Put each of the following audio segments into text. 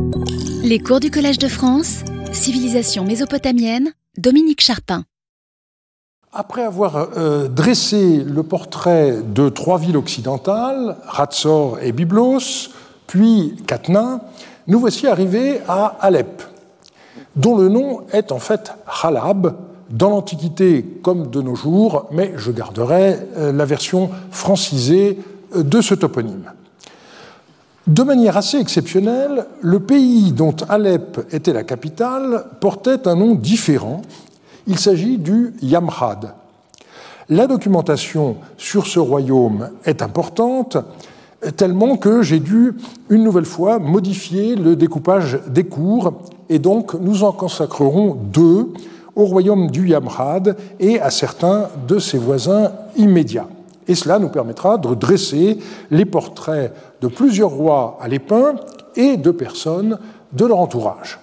Les cours du Collège de France, civilisation mésopotamienne, Dominique Charpin. Après avoir dressé le portrait de trois villes occidentales, Ratsor et Byblos, puis Katna, nous voici arrivés à Alep, dont le nom est en fait Halab, dans l'Antiquité comme de nos jours, mais je garderai la version francisée de ce toponyme. De manière assez exceptionnelle, le pays dont Alep était la capitale portait un nom différent. Il s'agit du Yamhad. La documentation sur ce royaume est importante, tellement que j'ai dû une nouvelle fois modifier le découpage des cours, et donc nous en consacrerons deux au royaume du Yamhad et à certains de ses voisins immédiats. Et cela nous permettra de dresser les portraits de plusieurs rois alépins et de personnes de leur entourage.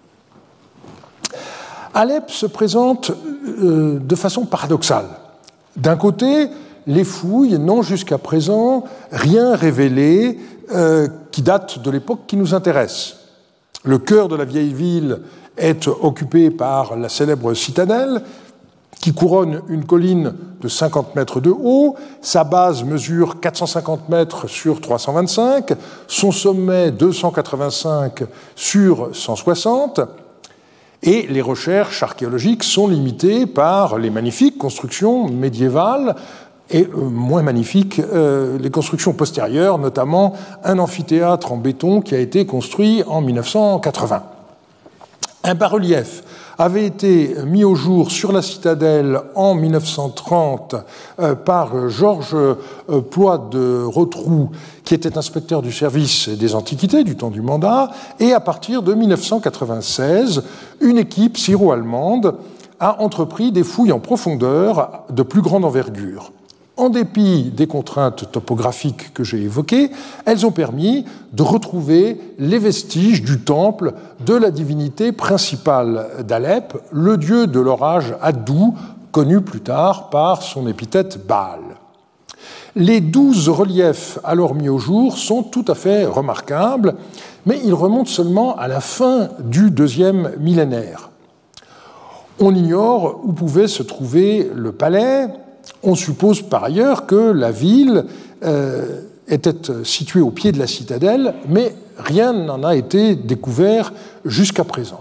Alep se présente de façon paradoxale. D'un côté, les fouilles n'ont jusqu'à présent rien révélé qui date de l'époque qui nous intéresse. Le cœur de la vieille ville est occupé par la célèbre citadelle qui couronne une colline de 50 mètres de haut. Sa base mesure 450 mètres sur 325, son sommet 285 sur 160, et les recherches archéologiques sont limitées par les magnifiques constructions médiévales et moins magnifiques les constructions postérieures, notamment un amphithéâtre en béton qui a été construit en 1980. Un bas-relief avait été mis au jour sur la citadelle en 1930 par Georges Ploy de Rotrou, qui était inspecteur du service des antiquités du temps du mandat, et à partir de 1996, une équipe syro-allemande a entrepris des fouilles en profondeur de plus grande envergure. En dépit des contraintes topographiques que j'ai évoquées, elles ont permis de retrouver les vestiges du temple de la divinité principale d'Alep, le dieu de l'orage Addou, connu plus tard par son épithète Baal. Les 12 reliefs alors mis au jour sont tout à fait remarquables, mais ils remontent seulement à la fin du deuxième millénaire. On ignore où pouvait se trouver le palais. On suppose par ailleurs que la ville était située au pied de la citadelle, mais rien n'en a été découvert jusqu'à présent.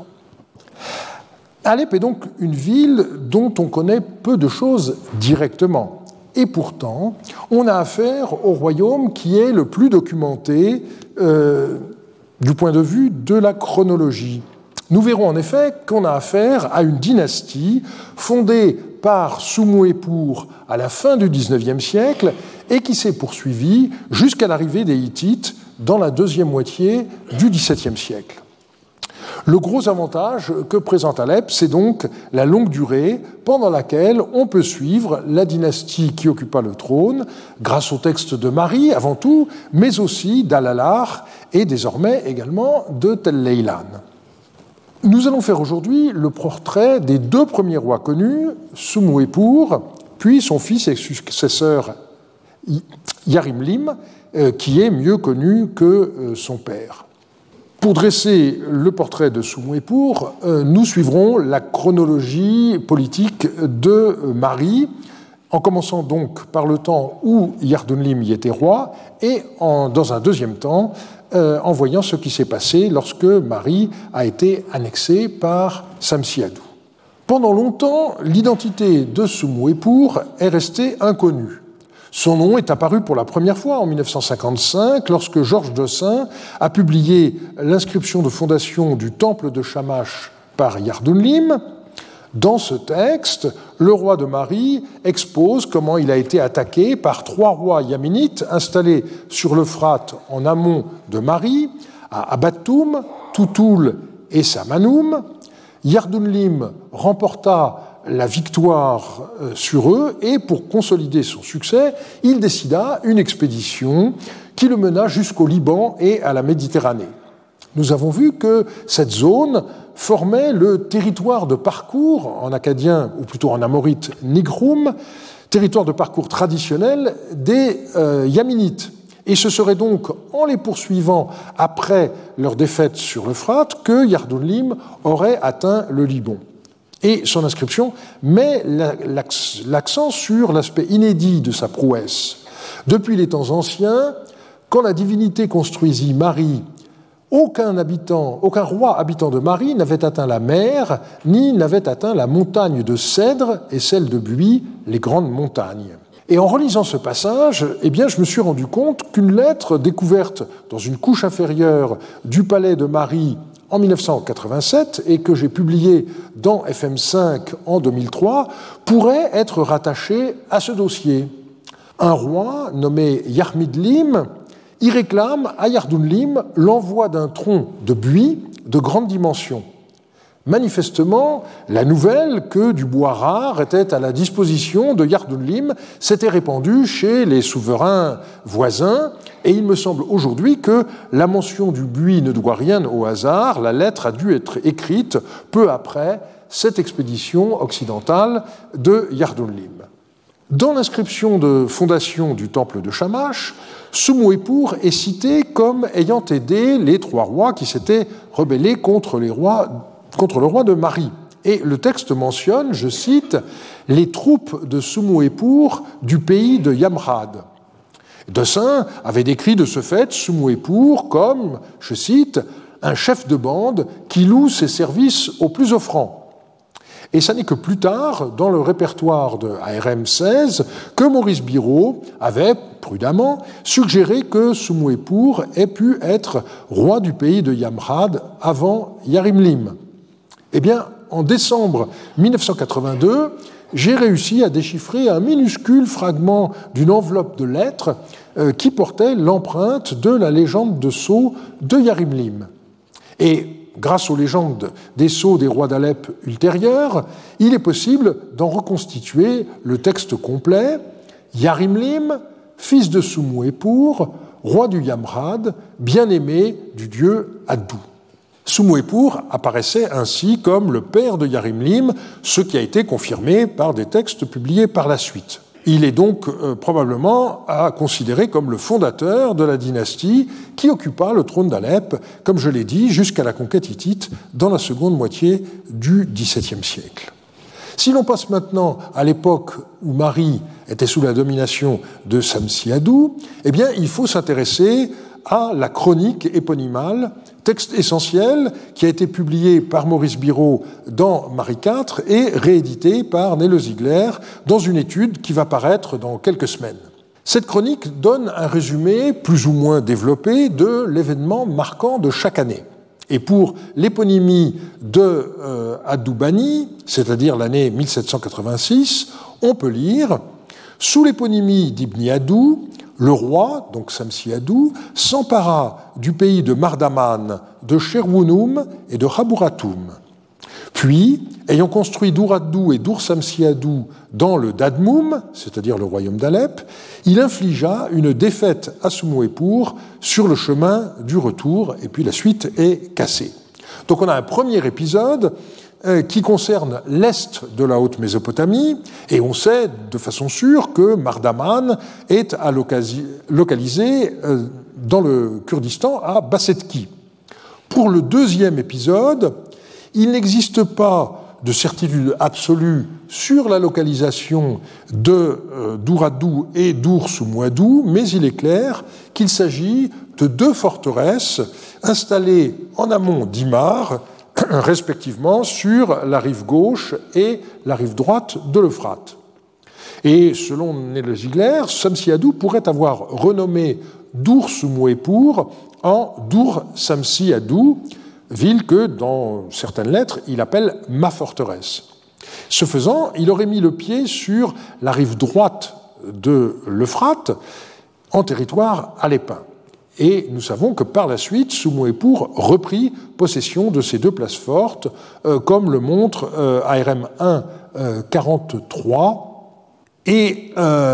Alep est donc une ville dont on connaît peu de choses directement. Et pourtant, on a affaire au royaume qui est le plus documenté du point de vue de la chronologie. Nous verrons en effet qu'on a affaire à une dynastie fondée par Soumouépur à la fin du XIXe siècle et qui s'est poursuivie jusqu'à l'arrivée des Hittites dans la deuxième moitié du XVIIe siècle. Le gros avantage que présente Alep, c'est donc la longue durée pendant laquelle on peut suivre la dynastie qui occupa le trône grâce au texte de Marie avant tout, mais aussi d'Al-Alar et désormais également de Tel-Leilan. Nous allons faire aujourd'hui le portrait des deux premiers rois connus, Soumouépur, puis son fils et successeur Yarimlim, qui est mieux connu que son père. Pour dresser le portrait de Soumouépur, nous suivrons la chronologie politique de Marie, en commençant donc par le temps où Yardunlim y était roi, et dans un deuxième temps, en voyant ce qui s'est passé lorsque Marie a été annexée par Samsiadou. Pendant longtemps, l'identité de Soumouépur est restée inconnue. Son nom est apparu pour la première fois en 1955 lorsque Georges Dossin a publié l'inscription de fondation du temple de Shamash par Yardunlim. Dans ce texte, le roi de Marie expose comment il a été attaqué par trois rois yaminites installés sur l'Euphrate en amont de Marie, à Abattoum, Toutoul et Samanoum. Yardunlim remporta la victoire sur eux et pour consolider son succès, il décida une expédition qui le mena jusqu'au Liban et à la Méditerranée. Nous avons vu que cette zone formait le territoire de parcours, en acadien ou plutôt en amorite Nigrum, territoire de parcours traditionnel des Yaminites. Et ce serait donc en les poursuivant après leur défaite sur l'Euphrate que Yardounlim aurait atteint le Liban. Et son inscription met l'accent sur l'aspect inédit de sa prouesse. Depuis les temps anciens, quand la divinité construisit Marie, aucun roi habitant de Marie n'avait atteint la mer, ni n'avait atteint la montagne de cèdre et celle de buis, les grandes montagnes. Et en relisant ce passage, je me suis rendu compte qu'une lettre découverte dans une couche inférieure du palais de Marie en 1987 et que j'ai publiée dans FM5 en 2003 pourrait être rattachée à ce dossier. Un roi nommé Yarmidlim y réclame à Yardounlim l'envoi d'un tronc de buis de grande dimension. Manifestement, la nouvelle que du bois rare était à la disposition de Yardounlim s'était répandue chez les souverains voisins, et il me semble aujourd'hui que la mention du buis ne doit rien au hasard. La lettre a dû être écrite peu après cette expédition occidentale de Yardounlim. Dans l'inscription de fondation du temple de Shamash, Sumouépur est cité comme ayant aidé les 3 rois qui s'étaient rebellés contre le roi de Marie. Et le texte mentionne, je cite, « les troupes de Sumouépur du pays de Yamrad ». Dessin avait décrit de ce fait Sumouépur comme, je cite, « un chef de bande qui loue ses services aux plus offrants ». Et ça n'est que plus tard, dans le répertoire de ARM 16, que Maurice Biraud avait, prudemment, suggéré que Sumouépur ait pu être roi du pays de Yamrad avant Yarimlim. En décembre 1982, j'ai réussi à déchiffrer un minuscule fragment d'une enveloppe de lettres qui portait l'empreinte de la légende de sceaux de Yarimlim. Et grâce aux légendes des sceaux des rois d'Alep ultérieurs, il est possible d'en reconstituer le texte complet. Yarimlim, fils de Sumouépur, roi du Yamrad, bien-aimé du dieu Addou. Sumouépur apparaissait ainsi comme le père de Yarimlim, ce qui a été confirmé par des textes publiés par la suite. Il est donc probablement à considérer comme le fondateur de la dynastie qui occupa le trône d'Alep, comme je l'ai dit, jusqu'à la conquête hittite dans la seconde moitié du XVIIe siècle. Si l'on passe maintenant à l'époque où Marie était sous la domination de Samsi-Adou, il faut s'intéresser à la chronique éponymale, texte essentiel qui a été publié par Maurice Biraud dans Marie IV et réédité par Nele Ziegler dans une étude qui va paraître dans quelques semaines. Cette chronique donne un résumé plus ou moins développé de l'événement marquant de chaque année. Et pour l'éponymie de Addoubani, c'est-à-dire l'année 1786, on peut lire « Sous l'éponymie d'Ibn Addou, le roi, donc Samsi-Adou, s'empara du pays de Mardaman, de Cherwounoum et de Khabouratoum. Puis, ayant construit Dour-Addou et Dour-Samsi-Adou dans le Dadmoum, c'est-à-dire le royaume d'Alep, il infligea une défaite à Sumouépur sur le chemin du retour, et puis la suite est cassée. Donc on a un premier épisode qui concerne l'est de la Haute-Mésopotamie, et on sait de façon sûre que Mardaman est localisé dans le Kurdistan à Bassetki. Pour le deuxième épisode, il n'existe pas de certitude absolue sur la localisation de Dour-Addou et Dour-Soumouadou, mais il est clair qu'il s'agit de 2 forteresses installées en amont d'Imar, respectivement sur la rive gauche et la rive droite de l'Euphrate. Et selon Nele Ziegler, Samsi-Adou pourrait avoir renommé Dour-Soumouépur en Dour-Samsi-Adou, ville que, dans certaines lettres, il appelle « ma forteresse ». Ce faisant, il aurait mis le pied sur la rive droite de l'Euphrate, en territoire alépin. Et nous savons que par la suite, Sumouépur reprit possession de ces 2 places fortes, comme le montre ARM 1 43. Et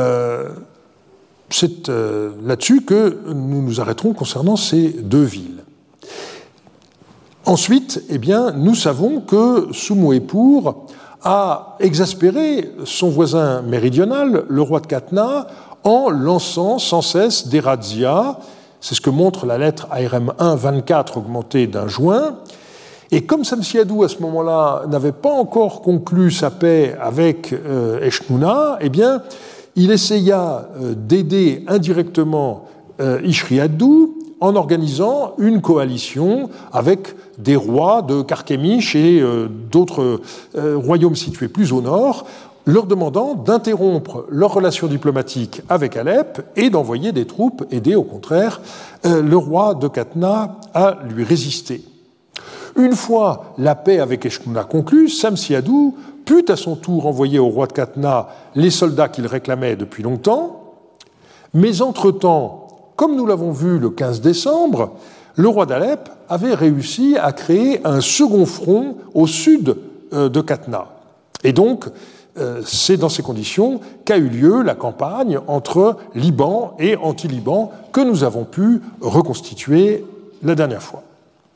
c'est là-dessus que nous nous arrêterons concernant ces 2 villes. Ensuite, nous savons que Sumouépur a exaspéré son voisin méridional, le roi de Khatna, en lançant sans cesse des razzias. C'est ce que montre la lettre ARM 1-24 augmentée d'un joint. Et comme Samsiadou, à ce moment-là, n'avait pas encore conclu sa paix avec Eshnouna, eh bien, il essaya d'aider indirectement Ishriadou en organisant une coalition avec des rois de Carchemish et d'autres royaumes situés plus au nord, leur demandant d'interrompre leurs relations diplomatiques avec Alep et d'envoyer des troupes aider au contraire le roi de Qatna à lui résister. Une fois la paix avec Eshnouna conclue, Samsiadou put à son tour envoyer au roi de Qatna les soldats qu'il réclamait depuis longtemps, mais entre-temps, comme nous l'avons vu le 15 décembre, le roi d'Alep avait réussi à créer un second front au sud de Qatna. Et donc, c'est dans ces conditions qu'a eu lieu la campagne entre Liban et anti-Liban que nous avons pu reconstituer la dernière fois.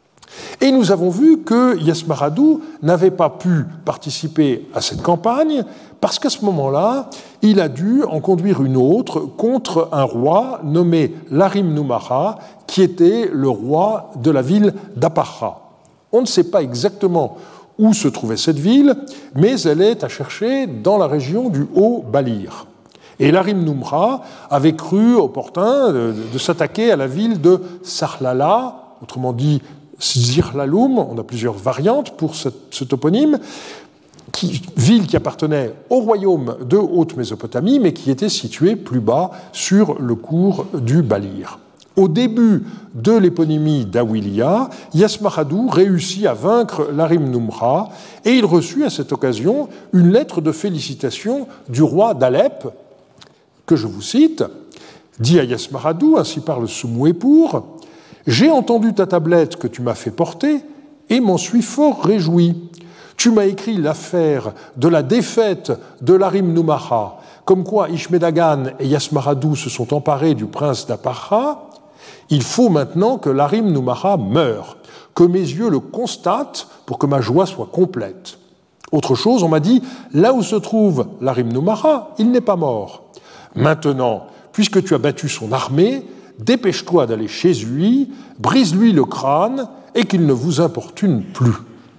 Et nous avons vu que Yasmaradou n'avait pas pu participer à cette campagne parce qu'à ce moment-là, il a dû en conduire une autre contre un roi nommé Larim Numara, qui était le roi de la ville d'Aparra. On ne sait pas exactement où se trouvait cette ville, mais elle est à chercher dans la région du Haut-Balir. Et Larim Numra avait cru opportun de s'attaquer à la ville de Sarlala, autrement dit Zirlaloum, on a plusieurs variantes pour ce toponyme, ville qui appartenait au royaume de Haute-Mésopotamie, mais qui était située plus bas sur le cours du Balir. Au début de l'éponymie d'Awilia, Yasmaradou réussit à vaincre Larim Numra et il reçut à cette occasion une lettre de félicitations du roi d'Alep, que je vous cite, dit à Yasmaradou, ainsi parle Soumouépour, « J'ai entendu ta tablette que tu m'as fait porter et m'en suis fort réjoui. Tu m'as écrit l'affaire de la défaite de Larim Numara, comme quoi Ishmedagan et Yasmaradou se sont emparés du prince d'Aparra. Il faut maintenant que Larim Numara meure, que mes yeux le constatent pour que ma joie soit complète. Autre chose, on m'a dit, là où se trouve Larim Numara, il n'est pas mort. Maintenant, puisque tu as battu son armée, dépêche-toi d'aller chez lui, brise-lui le crâne et qu'il ne vous importune plus. »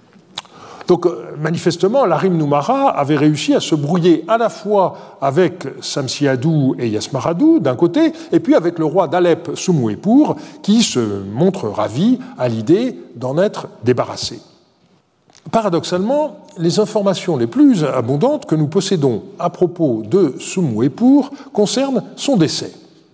Donc, manifestement, Larim Numara avait réussi à se brouiller à la fois avec Samsiadou et Yasmaradou, d'un côté, et puis avec le roi d'Alep, Soumouépour, qui se montre ravi à l'idée d'en être débarrassé. Paradoxalement, les informations les plus abondantes que nous possédons à propos de Soumouépour concernent son décès.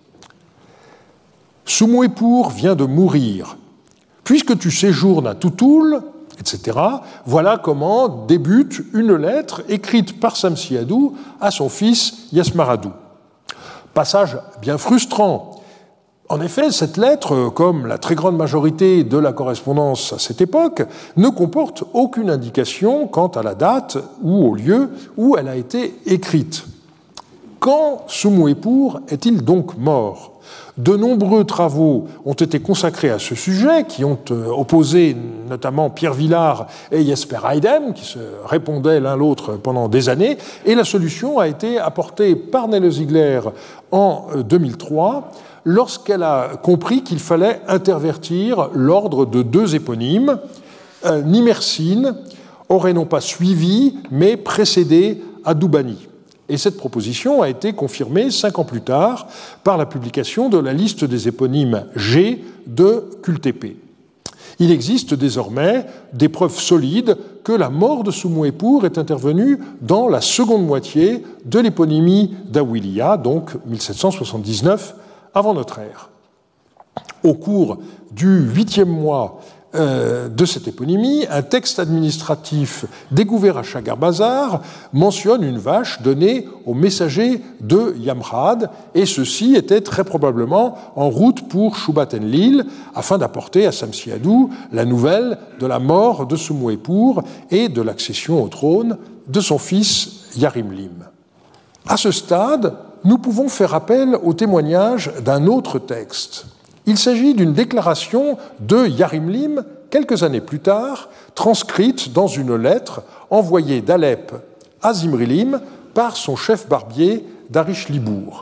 Soumouépour vient de mourir. Puisque tu séjournes à Toutoul, etc., voilà comment débute une lettre écrite par Samsiadou à son fils Yasmaradou. Passage bien frustrant. En effet, cette lettre, comme la très grande majorité de la correspondance à cette époque, ne comporte aucune indication quant à la date ou au lieu où elle a été écrite. Quand Soumouépour est-il donc mort ? De nombreux travaux ont été consacrés à ce sujet, qui ont opposé notamment Pierre Villard et Jesper Eidem, qui se répondaient l'un l'autre pendant des années, et la solution a été apportée par Nelle Ziegler en 2003, lorsqu'elle a compris qu'il fallait intervertir l'ordre de deux éponymes. Nimersine aurait non pas suivi, mais précédé Adoubani. Et cette proposition a été confirmée 5 ans plus tard par la publication de la liste des éponymes G de Kultepe. Il existe désormais des preuves solides que la mort de Soumouépour est intervenue dans la seconde moitié de l'éponymie d'Awilia, donc 1779 avant notre ère. Au cours du 8e mois de cette éponymie, un texte administratif découvert à Chagarbazar mentionne une vache donnée au messager de Yamrad, et ceux-ci étaient très probablement en route pour Shubat-Enlil afin d'apporter à Samsiadou la nouvelle de la mort de Soumouépour et de l'accession au trône de son fils Yarimlim. À ce stade, nous pouvons faire appel au témoignage d'un autre texte. Il s'agit d'une déclaration de Yarimlim, quelques années plus tard, transcrite dans une lettre envoyée d'Alep à Zimrilim par son chef barbier Darish Libour.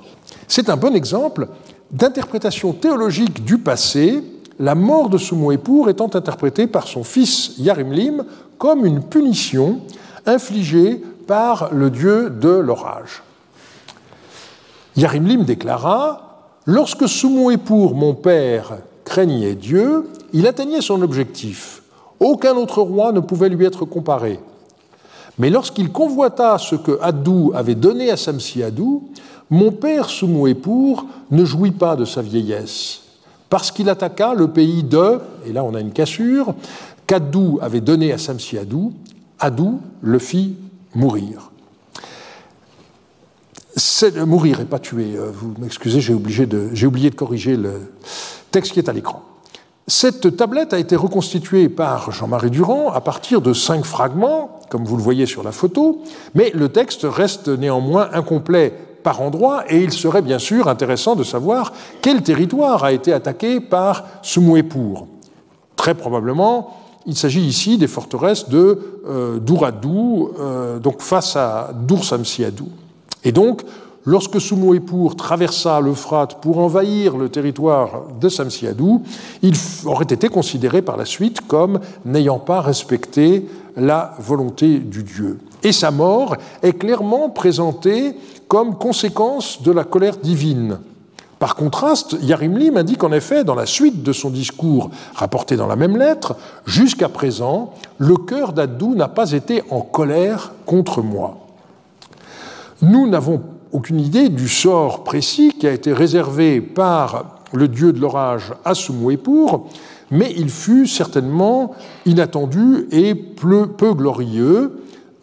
C'est un bon exemple d'interprétation théologique du passé, la mort de Summu-Epur étant interprétée par son fils Yarimlim comme une punition infligée par le dieu de l'orage. Yarimlim déclara « Lorsque Summu-Epur, mon père, craignait Dieu, il atteignait son objectif. Aucun autre roi ne pouvait lui être comparé. Mais lorsqu'il convoita ce que Addu avait donné à Samsi-Addu, mon père Summu-Epur ne jouit pas de sa vieillesse, parce qu'il attaqua le pays de, et là on a une cassure, qu'Addu avait donné à Samsi-Addu, Addu le fit mourir. Mourir et pas tuer, vous m'excusez, j'ai oublié de corriger le texte qui est à l'écran. Cette tablette a été reconstituée par Jean-Marie Durand à partir de 5 fragments, comme vous le voyez sur la photo, mais le texte reste néanmoins incomplet par endroits, et il serait bien sûr intéressant de savoir quel territoire a été attaqué par Summu-Epur. Très probablement, il s'agit ici des forteresses de Dur-Addu, donc face à Dur-Samsi-Addu. Et donc, lorsque Summu-Epur traversa l'Euphrate pour envahir le territoire de Samsi-Addu, il aurait été considéré par la suite comme n'ayant pas respecté la volonté du dieu. Et sa mort est clairement présentée comme conséquence de la colère divine. Par contraste, Yarimlim indique en effet, dans la suite de son discours rapporté dans la même lettre, « Jusqu'à présent, le cœur d'Addu n'a pas été en colère contre moi. » Nous n'avons aucune idée du sort précis qui a été réservé par le dieu de l'orage à Summu-Epur, mais il fut certainement inattendu et peu glorieux,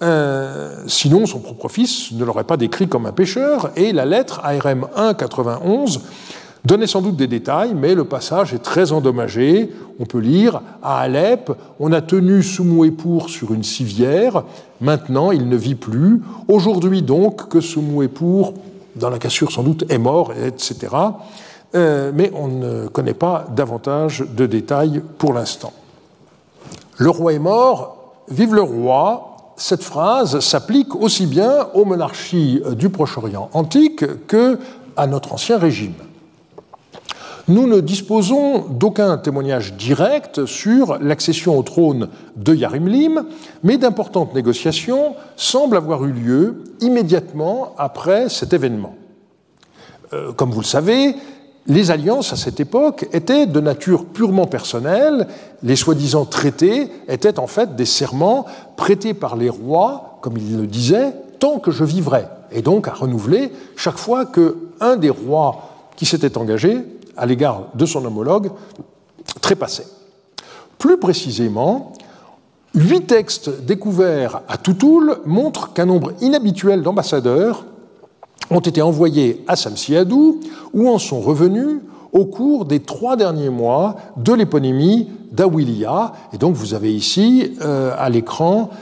sinon son propre fils ne l'aurait pas décrit comme un pécheur, et la lettre ARM 1-91 donnait sans doute des détails, mais le passage est très endommagé. On peut lire « À Alep, on a tenu Summu-Epur sur une civière, maintenant il ne vit plus. Aujourd'hui donc que Summu-Epur, dans la cassure sans doute, est mort, etc. » Mais on ne connaît pas davantage de détails pour l'instant. Le roi est mort, vive le roi. Cette phrase s'applique aussi bien aux monarchies du Proche-Orient antique qu'à notre ancien régime. Nous ne disposons d'aucun témoignage direct sur l'accession au trône de Yarimlim, mais d'importantes négociations semblent avoir eu lieu immédiatement après cet événement. Comme vous le savez, les alliances à cette époque étaient de nature purement personnelle. Les soi-disant traités étaient en fait des serments prêtés par les rois, comme ils le disaient, tant que je vivrai, et donc à renouveler chaque fois qu'un des rois qui s'était engagé à l'égard de son homologue trépassait. Plus précisément, 8 textes découverts à Toutoul montrent qu'un nombre inhabituel d'ambassadeurs ont été envoyés à Samsi-Addu ou en sont revenus au cours des 3 derniers mois de l'éponymie d'Awiliya. Et donc vous avez ici à l'écran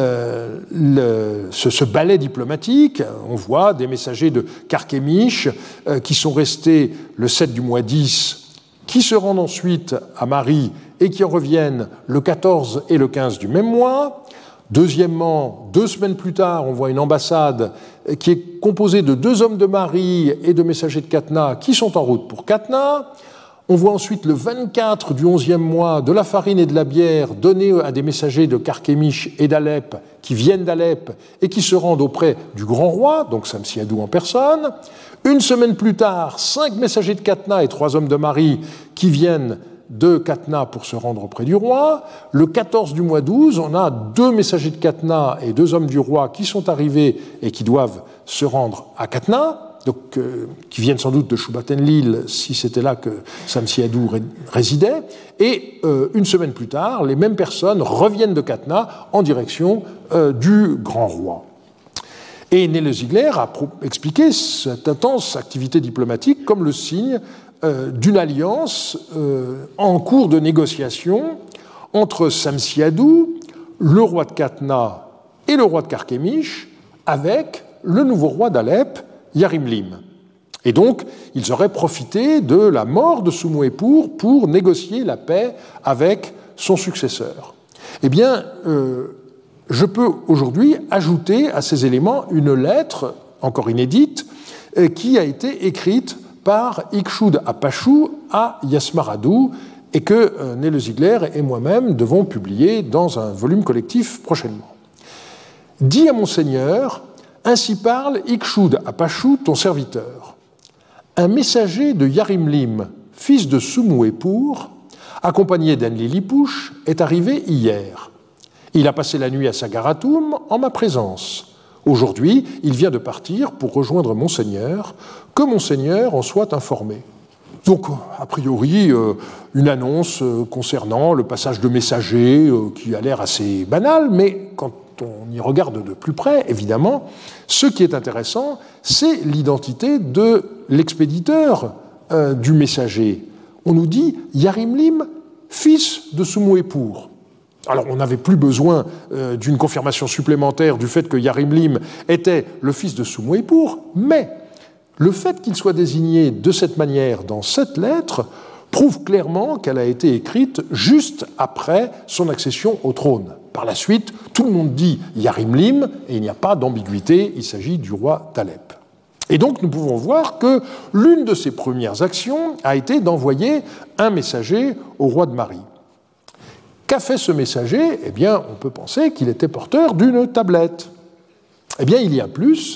ce ballet diplomatique. On voit des messagers de Carchemish qui sont restés le 7 du mois 10, qui se rendent ensuite à Mari et qui en reviennent le 14 et le 15 du même mois. Deuxièmement, 2 semaines plus tard, on voit une ambassade qui est composée de 2 hommes de Mari et de messagers de Qatna qui sont en route pour Qatna. On voit ensuite le 24 du 11e mois de la farine et de la bière donnée à des messagers de Carchemish et d'Alep qui viennent d'Alep et qui se rendent auprès du grand roi, donc Samsi-Addu en personne. Une semaine plus tard, 5 messagers de Qatna et 3 hommes de Mari qui viennent de Qatna pour se rendre auprès du roi. Le 14 du mois 12, on a 2 messagers de Qatna et 2 hommes du roi qui sont arrivés et qui doivent se rendre à Qatna, donc, qui viennent sans doute de Shubat-Enlil, si c'était là que Samsi-Addu résidait. Et une semaine plus tard, les mêmes personnes reviennent de Qatna en direction du grand roi. Et Nele-Ziegler a expliqué cette intense activité diplomatique comme le signe d'une alliance en cours de négociation entre Samsi-Addu, le roi de Qatna et le roi de Carchemish, avec le nouveau roi d'Alep, Yarimlim. Et donc, ils auraient profité de la mort de Summu-Epur pour négocier la paix avec son successeur. Eh bien, je peux aujourd'hui ajouter à ces éléments une lettre, encore inédite, qui a été écrite par Ikshud Apachou à Yasmaradou et que Nele Ziegler et moi-même devons publier dans un volume collectif prochainement. Dis à mon Seigneur, ainsi parle Ikshud Apachou, ton serviteur. Un messager de Yarimlim, fils de Sumouepour, accompagné d'Enlilipouche, est arrivé hier. Il a passé la nuit à Sagaratoum en ma présence. Aujourd'hui, il vient de partir pour rejoindre Monseigneur, que Monseigneur en soit informé. Donc, a priori, une annonce concernant le passage de messagers qui a l'air assez banal, mais quand on y regarde de plus près, évidemment, ce qui est intéressant, c'est l'identité de l'expéditeur du messager. On nous dit Yarimlim, fils de Sumouepour. Alors, on n'avait plus besoin d'une confirmation supplémentaire du fait que Yarimlim était le fils de Sumouepour, mais le fait qu'il soit désigné de cette manière dans cette lettre prouve clairement qu'elle a été écrite juste après son accession au trône. Par la suite, tout le monde dit Yarimlim, et il n'y a pas d'ambiguïté, il s'agit du roi d'Alep. Et donc, nous pouvons voir que l'une de ses premières actions a été d'envoyer un messager au roi de Mari. Qu'a fait ce messager ? Eh bien, on peut penser qu'il était porteur d'une tablette. Eh bien, il y a plus.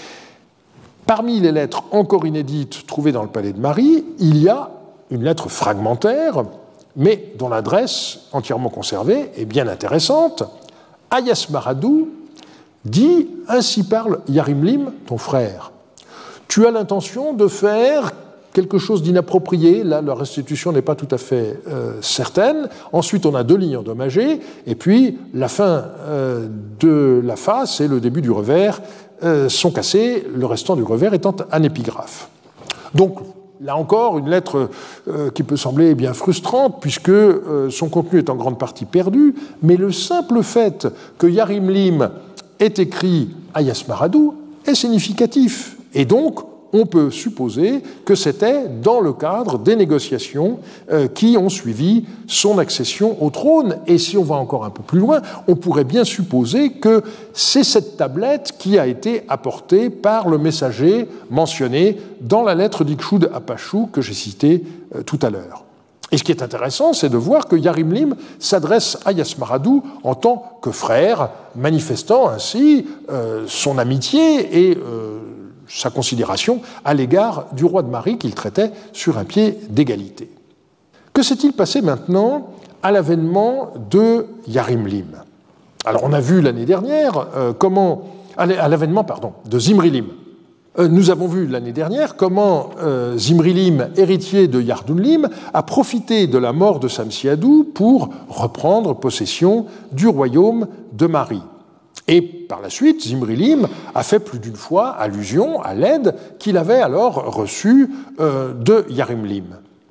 Parmi les lettres encore inédites trouvées dans le palais de Mari, il y a une lettre fragmentaire, mais dont l'adresse, entièrement conservée, est bien intéressante. Ayasmaradou dit « Ainsi parle Yarimlim, ton frère. Tu as l'intention de faire quelque chose d'inapproprié. » Là, la restitution n'est pas tout à fait certaine. Ensuite, on a 2 lignes endommagées, et puis la fin de la face et le début du revers sont cassés, le restant du revers étant un épigraphe. Donc, là encore, une lettre qui peut sembler bien frustrante, puisque son contenu est en grande partie perdu, mais le simple fait que Yarimlim ait écrit à Yasmaradou est significatif. Et donc, on peut supposer que c'était dans le cadre des négociations qui ont suivi son accession au trône. Et si on va encore un peu plus loin, on pourrait bien supposer que c'est cette tablette qui a été apportée par le messager mentionné dans la lettre d'Ikshud Apachou que j'ai citée tout à l'heure. Et ce qui est intéressant, c'est de voir que Yarimlim s'adresse à Yasmaradou en tant que frère, manifestant ainsi son amitié et sa considération à l'égard du roi de Mari qu'il traitait sur un pied d'égalité. Que s'est-il passé maintenant à l'avènement de Yarimlim ? Alors on a vu l'année dernière à l'avènement de Zimrilim. Nous avons vu l'année dernière comment Zimrilim, héritier de Yardunlim, a profité de la mort de Samsiadou pour reprendre possession du royaume de Mari. Et par la suite, Zimrilim a fait plus d'une fois allusion à l'aide qu'il avait alors reçue de Yarimlim.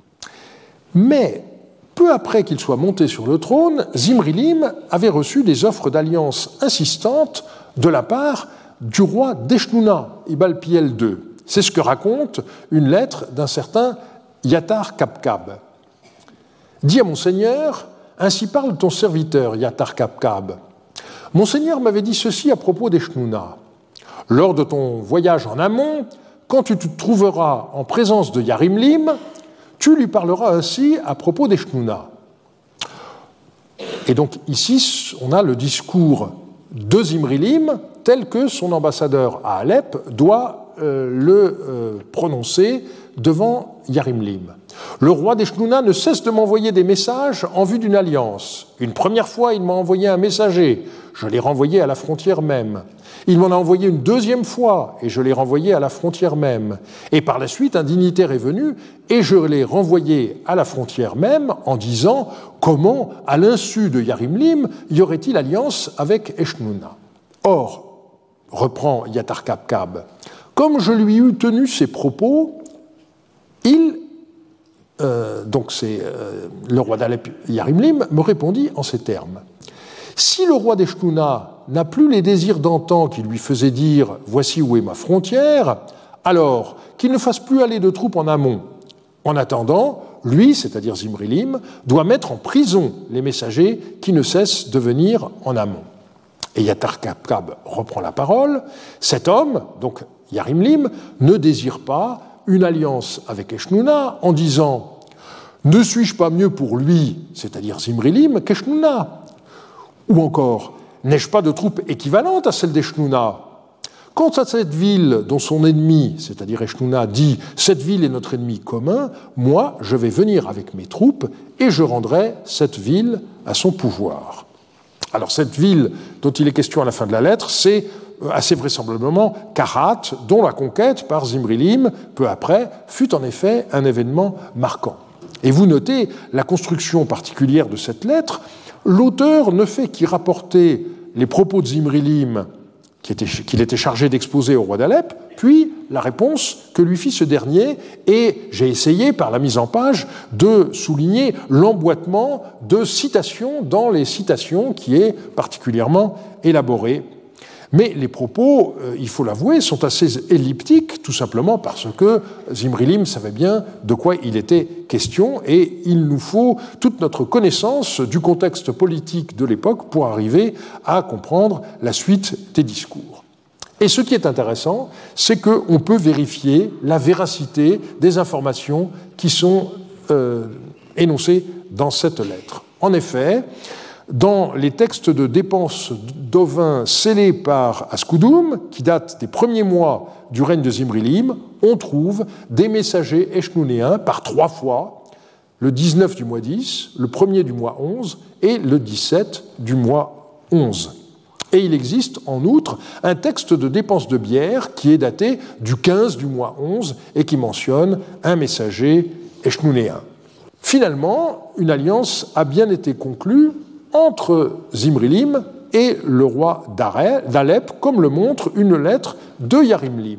Mais peu après qu'il soit monté sur le trône, Zimrilim avait reçu des offres d'alliance insistantes de la part du roi d'Eshnouna, Ibalpiel II. C'est ce que raconte une lettre d'un certain Yatar Kapkab. « Dis à mon seigneur, ainsi parle ton serviteur, Yatar Kapkab. Monseigneur m'avait dit ceci à propos d'Eshnouna. Lors de ton voyage en amont, quand tu te trouveras en présence de Yarimlim, tu lui parleras ainsi à propos d'Eshnouna. » Et donc ici, on a le discours de Zimrilim tel que son ambassadeur à Alep doit le prononcer devant Yarimlim. Le roi d'Eshnouna ne cesse de m'envoyer des messages en vue d'une alliance. Une première fois, il m'a envoyé un messager. Je l'ai renvoyé à la frontière même. Il m'en a envoyé une deuxième fois et je l'ai renvoyé à la frontière même. Et par la suite, un dignitaire est venu et je l'ai renvoyé à la frontière même en disant comment, à l'insu de Yarimlim, y aurait-il alliance avec Eshnouna. Or, reprend Yatar Kapkab, comme je lui eus tenu ses propos, donc c'est le roi d'Alep Yarimlim, me répondit en ces termes. Si le roi d'Eshnouna n'a plus les désirs d'antan qui lui faisaient dire « voici où est ma frontière », alors qu'il ne fasse plus aller de troupes en amont. En attendant, lui, c'est-à-dire Zimrilim, doit mettre en prison les messagers qui ne cessent de venir en amont. Et Yatar Kapkab reprend la parole. Cet homme, donc Yarimlim, ne désire pas une alliance avec Eshnouna en disant « Ne suis-je pas mieux pour lui, c'est-à-dire Zimrilim, qu'Eshnouna » Ou encore « N'ai-je pas de troupes équivalentes à celles d'Eshnouna » Quant à cette ville dont son ennemi, c'est-à-dire Eshnouna, dit « Cette ville est notre ennemi commun, moi, je vais venir avec mes troupes et je rendrai cette ville à son pouvoir. » Alors cette ville dont il est question à la fin de la lettre, c'est assez vraisemblablement Karat, dont la conquête par Zimrilim, peu après, fut en effet un événement marquant. Et vous notez la construction particulière de cette lettre. L'auteur ne fait qu'y rapporter les propos de Zimrilim qu'il était chargé d'exposer au roi d'Alep, puis la réponse que lui fit ce dernier, et j'ai essayé, par la mise en page, de souligner l'emboîtement de citations dans les citations qui est particulièrement élaboré. Mais les propos, il faut l'avouer, sont assez elliptiques, tout simplement parce que Zimrilim savait bien de quoi il était question, et il nous faut toute notre connaissance du contexte politique de l'époque pour arriver à comprendre la suite des discours. Et ce qui est intéressant, c'est qu'on peut vérifier la véracité des informations qui sont énoncées dans cette lettre. En effet, dans les textes de dépenses d'ovins scellés par Askoudoum, qui datent des premiers mois du règne de Zimrilim, on trouve des messagers echnounéens par 3 fois, le 19 du mois 10, le 1er du mois 11 et le 17 du mois 11. Et il existe en outre un texte de dépenses de bière qui est daté du 15 du mois 11 et qui mentionne un messager echnounéen. Finalement, une alliance a bien été conclue entre Zimrilim et le roi d'Alep, comme le montre une lettre de Yarimlim.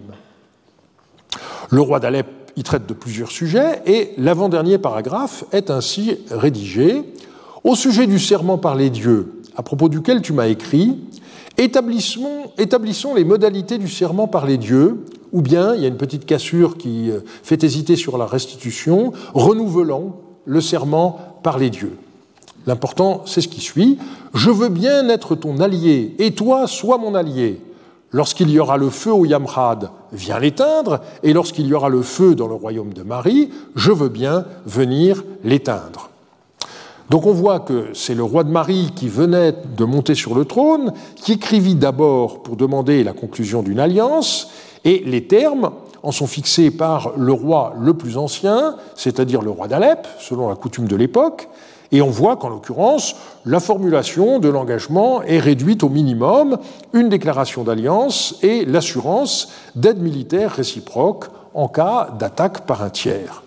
Le roi d'Alep y traite de plusieurs sujets, et l'avant-dernier paragraphe est ainsi rédigé. « Au sujet du serment par les dieux, à propos duquel tu m'as écrit, établissons les modalités du serment par les dieux, ou bien, il y a une petite cassure qui fait hésiter sur la restitution, renouvelons le serment par les dieux. » L'important, c'est ce qui suit. « Je veux bien être ton allié, et toi, sois mon allié. Lorsqu'il y aura le feu au Yamrad, viens l'éteindre, et lorsqu'il y aura le feu dans le royaume de Marie, je veux bien venir l'éteindre. » Donc on voit que c'est le roi de Marie qui venait de monter sur le trône, qui écrivit d'abord pour demander la conclusion d'une alliance, et les termes en sont fixés par le roi le plus ancien, c'est-à-dire le roi d'Alep, selon la coutume de l'époque. Et on voit qu'en l'occurrence, la formulation de l'engagement est réduite au minimum, une déclaration d'alliance et l'assurance d'aide militaire réciproque en cas d'attaque par un tiers.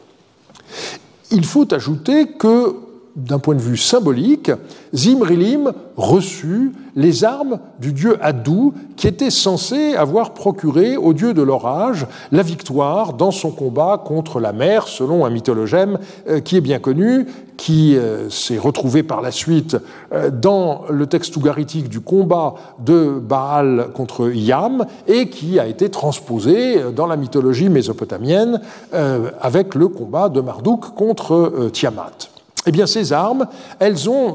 Il faut ajouter que, d'un point de vue symbolique, Zimrilim reçut les armes du dieu Addou, qui était censé avoir procuré au dieu de l'orage la victoire dans son combat contre la mer, selon un mythologème qui est bien connu, qui s'est retrouvé par la suite dans le texte ougaritique du combat de Baal contre Yam, et qui a été transposé dans la mythologie mésopotamienne avec le combat de Marduk contre Tiamat. Eh bien, ces armes, elles ont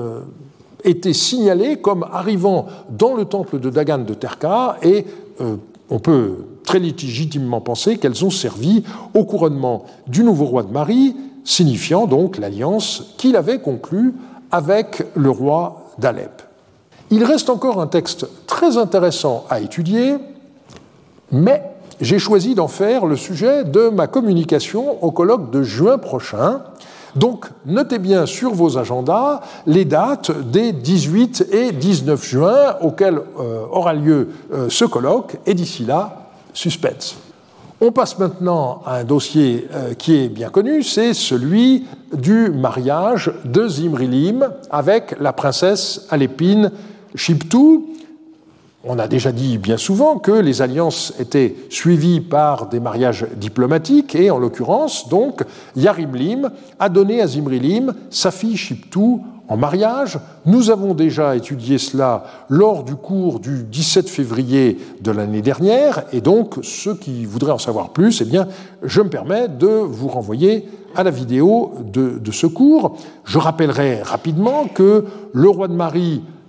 été signalées comme arrivant dans le temple de Dagan de Terka, et on peut très légitimement penser qu'elles ont servi au couronnement du nouveau roi de Marie, signifiant donc l'alliance qu'il avait conclue avec le roi d'Alep. Il reste encore un texte très intéressant à étudier, mais j'ai choisi d'en faire le sujet de ma communication au colloque de juin prochain. Donc, notez bien sur vos agendas les dates des 18 et 19 juin auxquelles aura lieu ce colloque, et d'ici là, suspense. On passe maintenant à un dossier qui est bien connu, c'est celui du mariage de Zimrilim avec la princesse alépine Shiptou. On a déjà dit bien souvent que les alliances étaient suivies par des mariages diplomatiques, et en l'occurrence, donc, Yarimlim a donné à Zimrilim sa fille Shiptou en mariage. Nous avons déjà étudié cela lors du cours du 17 février de l'année dernière, et donc, ceux qui voudraient en savoir plus, eh bien, je me permets de vous renvoyer à la vidéo de ce cours. Je rappellerai rapidement que le roi de Marie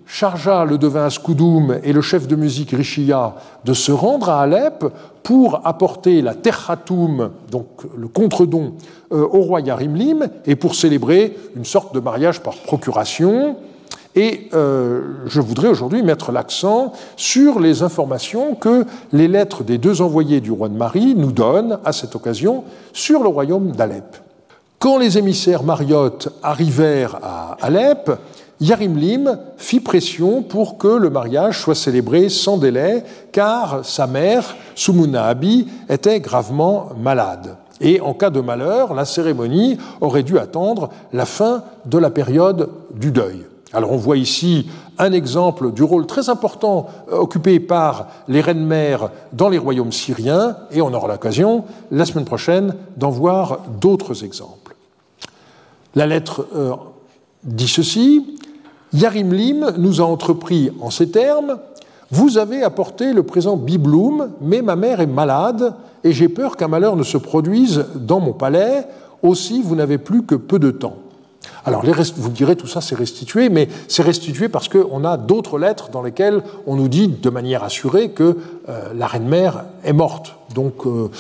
chargea le devin Askoudoum et le chef de musique Rishia de se rendre à Alep pour apporter la terchatoum, donc le contre-don, au roi Yarimlim, et pour célébrer une sorte de mariage par procuration. Et je voudrais aujourd'hui mettre l'accent sur les informations que les lettres des deux envoyés du roi de Marie nous donnent à cette occasion sur le royaume d'Alep. Quand les émissaires mariotes arrivèrent à Alep, Yarimlim fit pression pour que le mariage soit célébré sans délai, car sa mère, Sumunahabi, était gravement malade. Et en cas de malheur, la cérémonie aurait dû attendre la fin de la période du deuil. Alors on voit ici un exemple du rôle très important occupé par les reines-mères dans les royaumes syriens, et on aura l'occasion, la semaine prochaine, d'en voir d'autres exemples. La lettre dit ceci: Yarimlim nous a entrepris en ces termes: vous avez apporté le présent Bibloum, mais ma mère est malade et j'ai peur qu'un malheur ne se produise dans mon palais. Aussi, vous n'avez plus que peu de temps. Alors, vous me direz, tout ça c'est restitué, mais c'est restitué parce qu'on a d'autres lettres dans lesquelles on nous dit de manière assurée que la reine-mère est morte. Donc,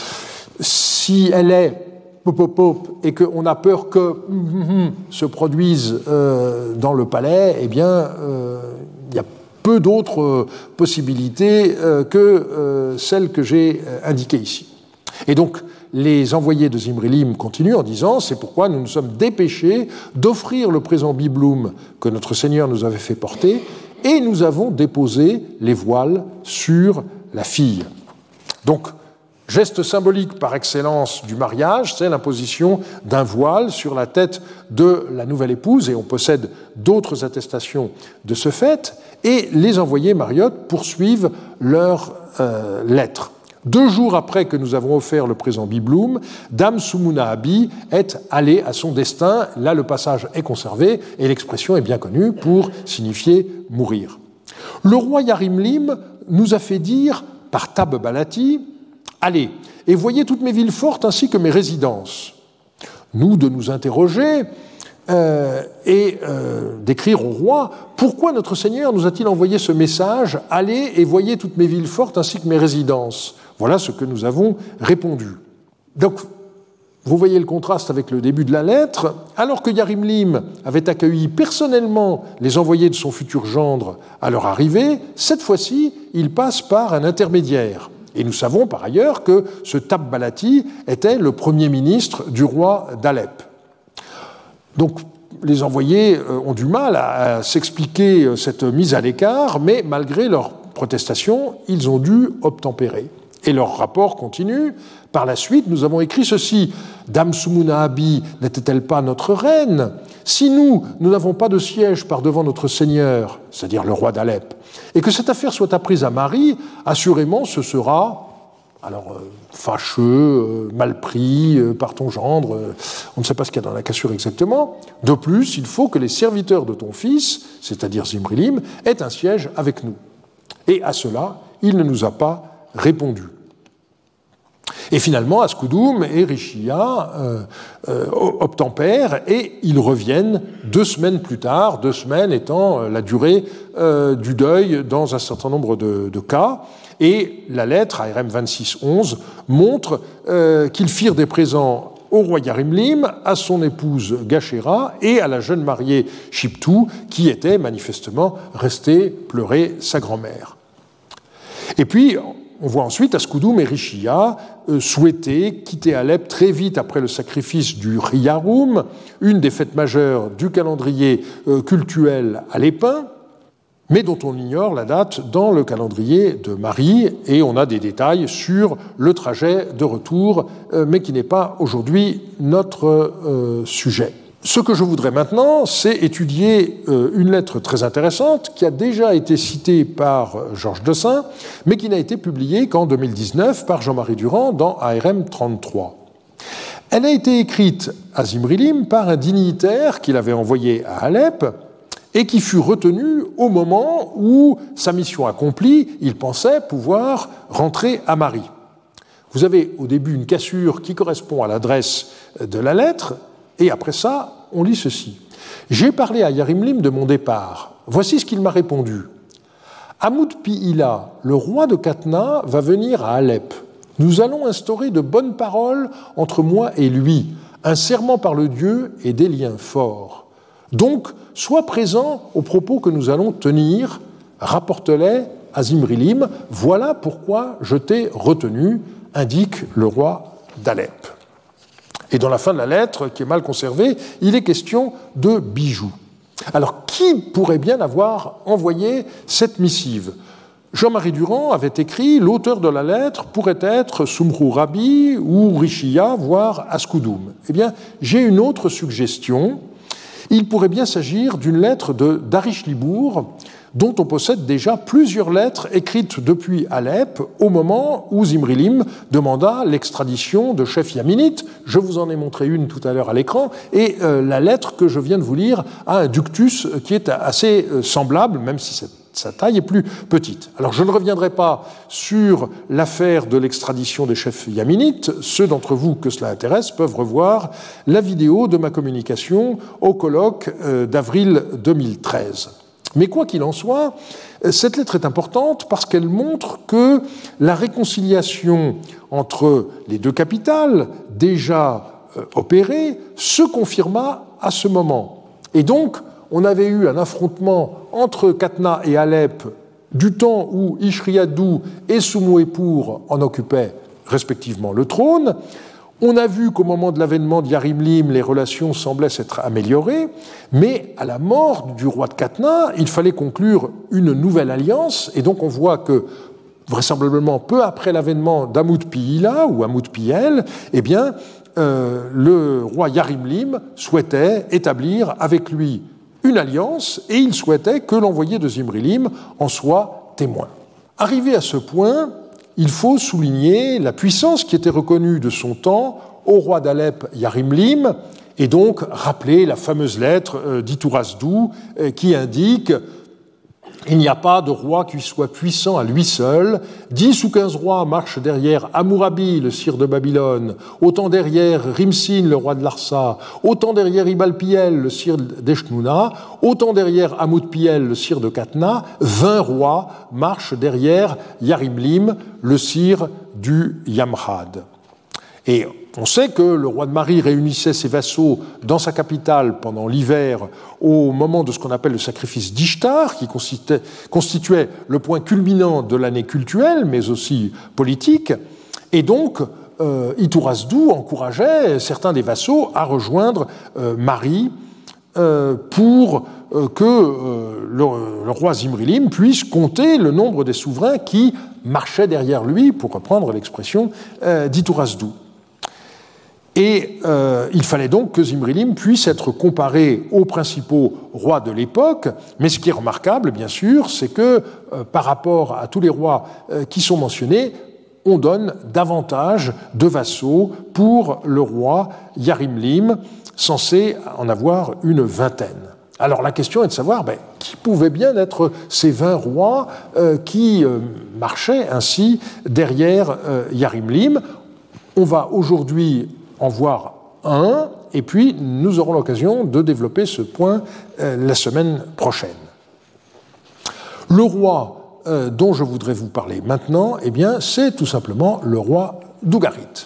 si elle est et qu'on a peur que se produise dans le palais, eh bien, il y a peu d'autres possibilités que celles que j'ai indiquées ici. Et donc, les envoyés de Zimrilim continuent en disant: c'est pourquoi nous nous sommes dépêchés d'offrir le présent Bibloum que notre Seigneur nous avait fait porter, et nous avons déposé les voiles sur la fille. Donc, geste symbolique par excellence du mariage, c'est l'imposition d'un voile sur la tête de la nouvelle épouse, et on possède d'autres attestations de ce fait, et les envoyés mariotes poursuivent leur lettre. 2 jours après que nous avons offert le présent Bibloum, Dame Sumunahabi est allée à son destin. Là, le passage est conservé, et l'expression est bien connue pour signifier mourir. Le roi Yarimlim nous a fait dire, par Tab Balati: allez, et voyez toutes mes villes fortes ainsi que mes résidences. Nous, de nous interroger et d'écrire au roi: pourquoi notre Seigneur nous a-t-il envoyé ce message? Allez et voyez toutes mes villes fortes ainsi que mes résidences. Voilà ce que nous avons répondu. Donc, vous voyez le contraste avec le début de la lettre. Alors que Yarimlim avait accueilli personnellement les envoyés de son futur gendre à leur arrivée, cette fois-ci, il passe par un intermédiaire. Et nous savons par ailleurs que ce Tab Balati était le premier ministre du roi d'Alep. Donc les envoyés ont du mal à s'expliquer cette mise à l'écart, mais malgré leur protestation, ils ont dû obtempérer. Et leur rapport continue. Par la suite, nous avons écrit ceci: Dame Sumunahabi n'était-elle pas notre reine? Si nous n'avons pas de siège par devant notre Seigneur, c'est-à-dire le roi d'Alep, et que cette affaire soit apprise à Marie, assurément ce sera fâcheux, mal pris par ton gendre, on ne sait pas ce qu'il y a dans la cassure exactement. De plus, il faut que les serviteurs de ton fils, c'est-à-dire Zimrilim, aient un siège avec nous. Et à cela, il ne nous a pas répondu. Et finalement, Askoudoum et Rishia obtempèrent et ils reviennent 2 semaines plus tard, 2 semaines étant la durée du deuil dans un certain nombre de cas. Et la lettre, ARM 26-11, montre qu'ils firent des présents au roi Yarimlim, à son épouse Gachéra et à la jeune mariée Shiptou, qui était manifestement restée pleurer sa grand-mère. Et puis, on voit ensuite Askoudoum et Rishia souhaiter quitter Alep très vite après le sacrifice du Riyaroum, une des fêtes majeures du calendrier cultuel alépin, mais dont on ignore la date dans le calendrier de Marie, et on a des détails sur le trajet de retour, mais qui n'est pas aujourd'hui notre sujet. Ce que je voudrais maintenant, c'est étudier une lettre très intéressante qui a déjà été citée par Georges Dessin, mais qui n'a été publiée qu'en 2019 par Jean-Marie Durand dans ARM 33. Elle a été écrite à Zimrilim par un dignitaire qu'il avait envoyé à Alep et qui fut retenu au moment où, sa mission accomplie, il pensait pouvoir rentrer à Marie. Vous avez au début une cassure qui correspond à l'adresse de la lettre, et après ça, on lit ceci. J'ai parlé à Yarimlim de mon départ. Voici ce qu'il m'a répondu. Ahmoud-Pihila, le roi de Katna, va venir à Alep. Nous allons instaurer de bonnes paroles entre moi et lui, un serment par le Dieu et des liens forts. Donc, sois présent aux propos que nous allons tenir, rapporte-les à Zimrilim. Voilà pourquoi je t'ai retenu, indique le roi d'Alep. Et dans la fin de la lettre, qui est mal conservée, il est question de bijoux. Alors, qui pourrait bien avoir envoyé cette missive ? Jean-Marie Durand avait écrit « L'auteur de la lettre pourrait être Soumrou Rabi ou Rishiya, voire Askoudoum ». Eh bien, j'ai une autre suggestion. Il pourrait bien s'agir d'une lettre de Darish Libour, dont on possède déjà plusieurs lettres écrites depuis Alep au moment où Zimrilim demanda l'extradition de chefs yaminites. Je vous en ai montré une tout à l'heure à l'écran, et la lettre que je viens de vous lire a un ductus qui est assez semblable, même si sa taille est plus petite. Alors je ne reviendrai pas sur l'affaire de l'extradition des chefs yaminites. Ceux d'entre vous que cela intéresse peuvent revoir la vidéo de ma communication au colloque d'avril 2013. Mais quoi qu'il en soit, cette lettre est importante parce qu'elle montre que la réconciliation entre les deux capitales, déjà opérée, se confirma à ce moment. Et donc, on avait eu un affrontement entre Katna et Alep du temps où Ishriadou et Soumouépour en occupaient respectivement le trône. On a vu qu'au moment de l'avènement de Yarimlim, les relations semblaient s'être améliorées, mais à la mort du roi de Katna, il fallait conclure une nouvelle alliance, et donc on voit que, vraisemblablement peu après l'avènement d'Ahmoud-Pihila ou Ahmoud-Pihel, eh bien, le roi Yarimlim souhaitait établir avec lui une alliance, et il souhaitait que l'envoyé de Zimrilim en soit témoin. Arrivé à ce point, il faut souligner la puissance qui était reconnue de son temps au roi d'Alep Yarimlim, et donc rappeler la fameuse lettre d'Itourazdou qui indique « Il n'y a pas de roi qui soit puissant à lui seul. 10 ou 15 rois marchent derrière Hammurabi, le sire de Babylone, autant derrière Rimsin, le roi de Larsa, autant derrière Ibalpiel, le sire d'Eshnouna, autant derrière Ahmoud-Pihel, le sire de Katna. 20 rois marchent derrière Yarimlim, le sire du Yamhad. » Et on sait que le roi de Mari réunissait ses vassaux dans sa capitale pendant l'hiver au moment de ce qu'on appelle le sacrifice d'Ishtar, qui constituait le point culminant de l'année cultuelle, mais aussi politique. Et donc, Itourazdou encourageait certains des vassaux à rejoindre Mari pour que le roi Zimrilim puisse compter le nombre des souverains qui marchaient derrière lui, pour reprendre l'expression d'Itourazdou. Et il fallait donc que Zimrilim puisse être comparé aux principaux rois de l'époque, mais ce qui est remarquable, bien sûr, c'est que par rapport à tous les rois qui sont mentionnés, on donne davantage de vassaux pour le roi Yarimlim, censé en avoir une vingtaine. Alors la question est de savoir qui pouvaient bien être ces 20 rois qui marchaient ainsi derrière Yarimlim. On va aujourd'hui en voir un, et puis nous aurons l'occasion de développer ce point la semaine prochaine. Le roi dont je voudrais vous parler maintenant, eh bien, c'est tout simplement le roi d'Ougarit.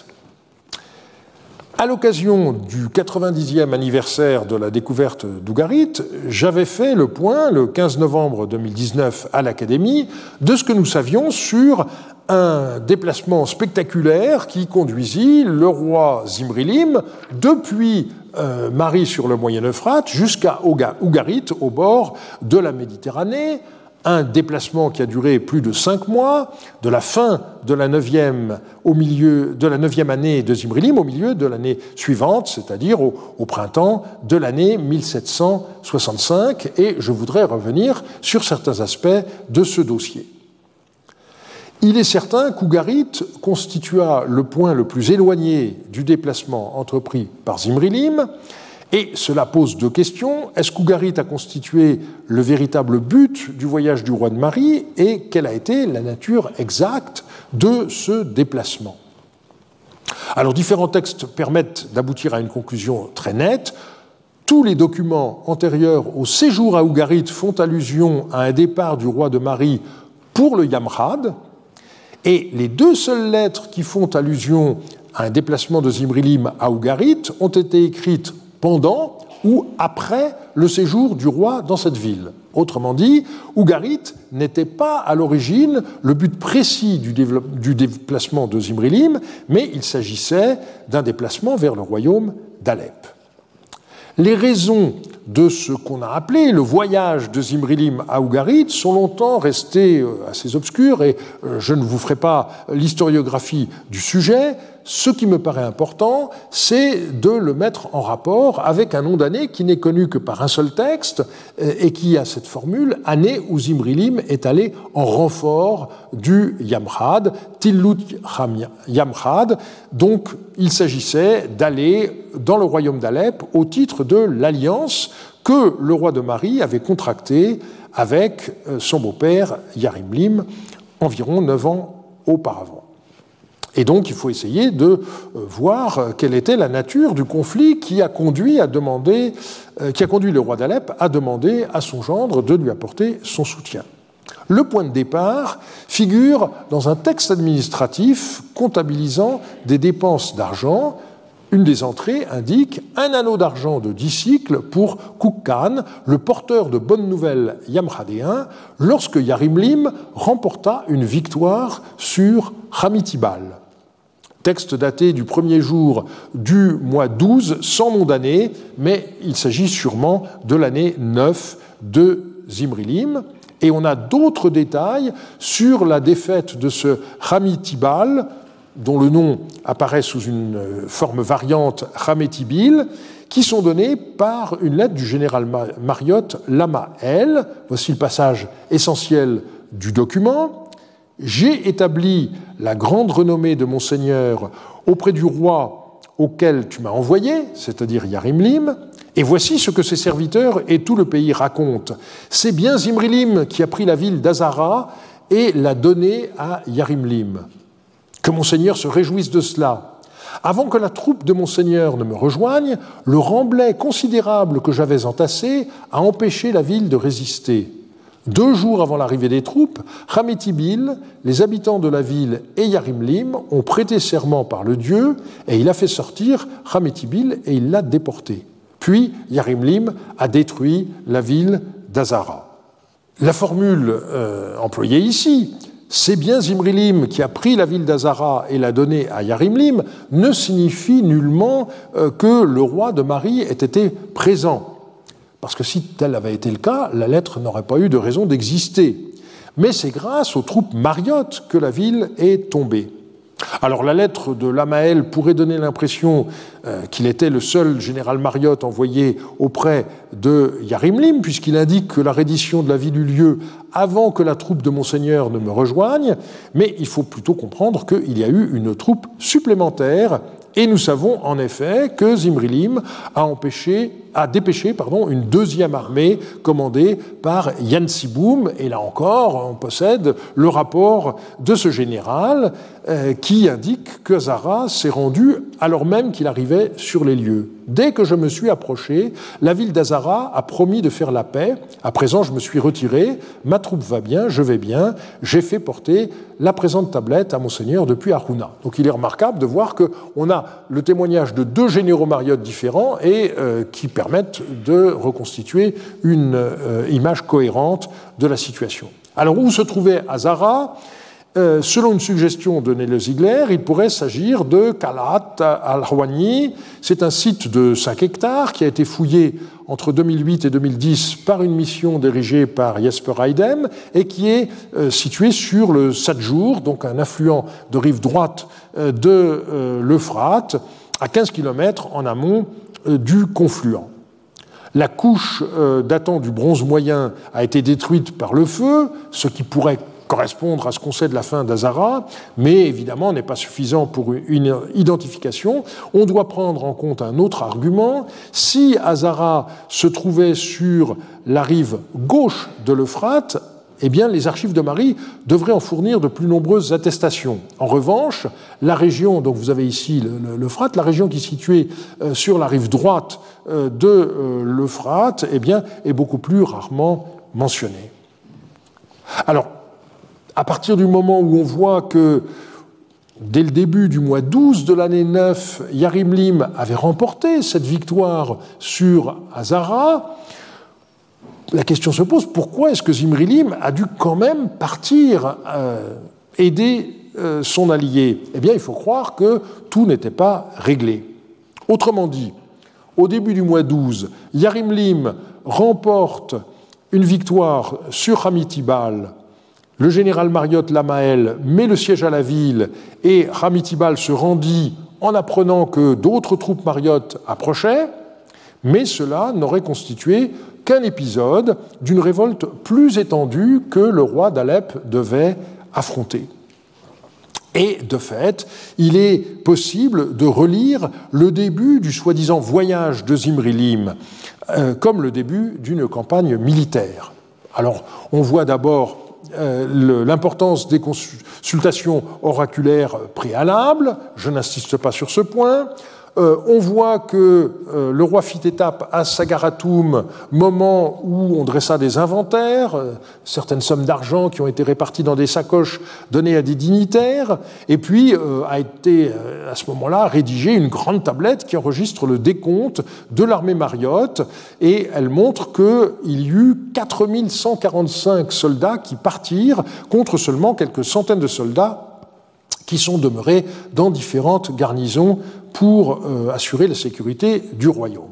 À l'occasion du 90e anniversaire de la découverte d'Ougarit, j'avais fait le point, le 15 novembre 2019 à l'Académie, de ce que nous savions sur un déplacement spectaculaire qui conduisit le roi Zimrilim depuis Mari sur le Moyen-Euphrate jusqu'à Ougarit, au bord de la Méditerranée, un déplacement qui a duré plus de 5 mois, de la fin de la 9e année de Zimrilim au milieu de l'année suivante, c'est-à-dire au printemps de l'année 1765, et je voudrais revenir sur certains aspects de ce dossier. Il est certain qu'Ougarit constitua le point le plus éloigné du déplacement entrepris par Zimrilim, et cela pose deux questions. Est-ce qu'Ougarit a constitué le véritable but du voyage du roi de Mari, et quelle a été la nature exacte de ce déplacement? Alors, différents textes permettent d'aboutir à une conclusion très nette. Tous les documents antérieurs au séjour à Ougarit font allusion à un départ du roi de Mari pour le Yamrad, et les deux seules lettres qui font allusion à un déplacement de Zimrilim à Ougarit ont été écrites pendant ou après le séjour du roi dans cette ville. Autrement dit, Ougarit n'était pas à l'origine le but précis du déplacement de Zimrilim, mais il s'agissait d'un déplacement vers le royaume d'Alep. Les raisons de ce qu'on a appelé le voyage de Zimrilim à Ougarit sont longtemps restées assez obscures et je ne vous ferai pas l'historiographie du sujet. Ce qui me paraît important, c'est de le mettre en rapport avec un nom d'année qui n'est connu que par un seul texte et qui a cette formule « année où Zimrilim est allé en renfort du Yamrad », Tillut Yamrad. Donc, il s'agissait d'aller dans le royaume d'Alep au titre de l'alliance que le roi de Mari avait contractée avec son beau-père Yarimlim environ 9 ans auparavant. Et donc, il faut essayer de voir quelle était la nature du conflit qui a conduit le roi d'Alep à demander à son gendre de lui apporter son soutien. Le point de départ figure dans un texte administratif comptabilisant des dépenses d'argent. Une des entrées indique un anneau d'argent de 10 cycles pour Kukkan, le porteur de bonnes nouvelles yamradéen, lorsque Yarimlim remporta une victoire sur Hamitibal. Texte daté du premier jour du mois 12, sans nom d'année, mais il s'agit sûrement de l'année 9 de Zimrilim. Et on a d'autres détails sur la défaite de ce Hamitibal, dont le nom apparaît sous une forme variante Hametibil, qui sont donnés par une lettre du général Mariotte Lamael. Voici le passage essentiel du document. « J'ai établi la grande renommée de mon Seigneur auprès du roi auquel tu m'as envoyé, c'est-à-dire Yarimlim, et voici ce que ses serviteurs et tout le pays racontent. C'est bien Zimrilim qui a pris la ville d'Azara et l'a donnée à Yarimlim. Que mon Seigneur se réjouisse de cela. Avant que la troupe de mon Seigneur ne me rejoigne, le remblai considérable que j'avais entassé a empêché la ville de résister. 2 jours avant l'arrivée des troupes, Hametibil, les habitants de la ville et Yarimlim ont prêté serment par le dieu et il a fait sortir Hametibil et il l'a déporté. Puis Yarimlim a détruit la ville d'Azara. » La formule employée ici, c'est bien Zimrilim qui a pris la ville d'Azara et l'a donnée à Yarimlim, ne signifie nullement que le roi de Mari ait été présent. Parce que si tel avait été le cas, la lettre n'aurait pas eu de raison d'exister. Mais c'est grâce aux troupes mariottes que la ville est tombée. Alors la lettre de Lamael pourrait donner l'impression qu'il était le seul général mariotte envoyé auprès de Yarimlim, puisqu'il indique que la reddition de la ville eut lieu avant que la troupe de Monseigneur ne me rejoigne, mais il faut plutôt comprendre qu'il y a eu une troupe supplémentaire, et nous savons en effet que Zimrilim a dépêché une 2e armée commandée par Yansiboum, et là encore on possède le rapport de ce général qui indique que Azara s'est rendu alors même qu'il arrivait sur les lieux. Dès que je me suis approché, la ville d'Azara a promis de faire la paix. À présent, je me suis retiré, ma troupe va bien, je vais bien, j'ai fait porter la présente tablette à Monseigneur depuis Harouna. Donc il est remarquable de voir qu'on a le témoignage de 2 généraux mariottes différents et qui permettent de reconstituer une image cohérente de la situation. Alors où se trouvait Azara ? Selon une suggestion de Nele Ziegler, il pourrait s'agir de Kalat al-Hawani. C'est un site de 5 hectares qui a été fouillé entre 2008 et 2010 par une mission dirigée par Jesper Eidem et qui est situé sur le Sadjour, donc un affluent de rive droite de l'Euphrate, à 15 km en amont du confluent. La couche datant du bronze moyen a été détruite par le feu, ce qui pourrait correspondre à ce qu'on sait de la fin d'Azara, mais évidemment n'est pas suffisant pour une identification. On doit prendre en compte un autre argument. Si Azara se trouvait sur la rive gauche de l'Euphrate, eh bien, les archives de Mari devraient en fournir de plus nombreuses attestations. En revanche, la région, donc vous avez ici l'Euphrate, la région qui est située sur la rive droite de l'Euphrate, eh bien, est beaucoup plus rarement mentionnée. Alors, à partir du moment où on voit que, dès le début du mois 12 de l'année 9, Yarimlim avait remporté cette victoire sur Azara, la question se pose, pourquoi est-ce que Zimrilim a dû quand même partir aider son allié? Eh bien, il faut croire que tout n'était pas réglé. Autrement dit, au début du mois 12, Yarimlim remporte une victoire sur Hamitibal. Le général Mariotte Lamaël met le siège à la ville et Hamitibal se rendit en apprenant que d'autres troupes Mariotte approchaient, mais cela n'aurait constitué qu'un épisode d'une révolte plus étendue que le roi d'Alep devait affronter. Et de fait, il est possible de relire le début du soi-disant voyage de Zimrilim comme le début d'une campagne militaire. Alors, on voit d'abord l'importance des consultations oraculaires préalables, je n'insiste pas sur ce point. On voit que le roi fit étape à Sagaratoum, moment où on dressa des inventaires, certaines sommes d'argent qui ont été réparties dans des sacoches données à des dignitaires, et puis a été à ce moment-là rédigée une grande tablette qui enregistre le décompte de l'armée mariotte, et elle montre qu'il y eut 4145 soldats qui partirent contre seulement quelques centaines de soldats qui sont demeurés dans différentes garnisons pour assurer la sécurité du royaume.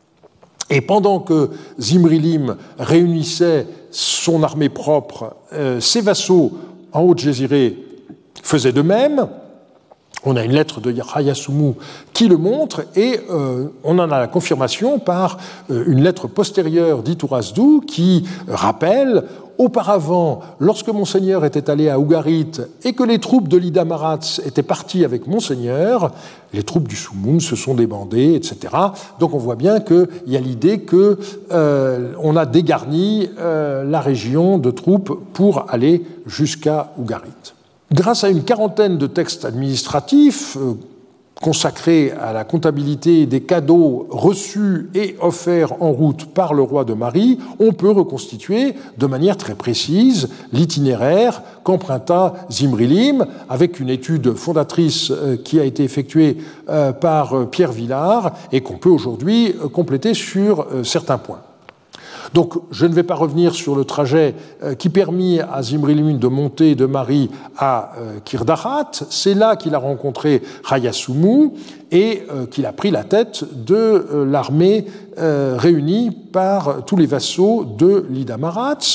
Et pendant que Zimrilim réunissait son armée propre, ses vassaux en Haute-Jésirée faisaient de même. On a une lettre de Hayasumu qui le montre, et on en a la confirmation par une lettre postérieure d'Iturazdou qui rappelle: auparavant, lorsque Monseigneur était allé à Ougarit et que les troupes de l'Ida Maratz étaient parties avec Monseigneur, les troupes du Soumoun se sont débandées, etc. Donc on voit bien qu'il y a l'idée qu'on a dégarni la région de troupes pour aller jusqu'à Ougarit. Grâce à une quarantaine de textes administratifs consacrés à la comptabilité des cadeaux reçus et offerts en route par le roi de Mari, on peut reconstituer de manière très précise l'itinéraire qu'emprunta Zimrilim, avec une étude fondatrice qui a été effectuée par Pierre Villard et qu'on peut aujourd'hui compléter sur certains points. Donc, je ne vais pas revenir sur le trajet qui permit à Zimrilim de monter de Mari à Kirdahat. C'est là qu'il a rencontré Hayasumu et qu'il a pris la tête de l'armée réunie par tous les vassaux de l'Ida Maratz.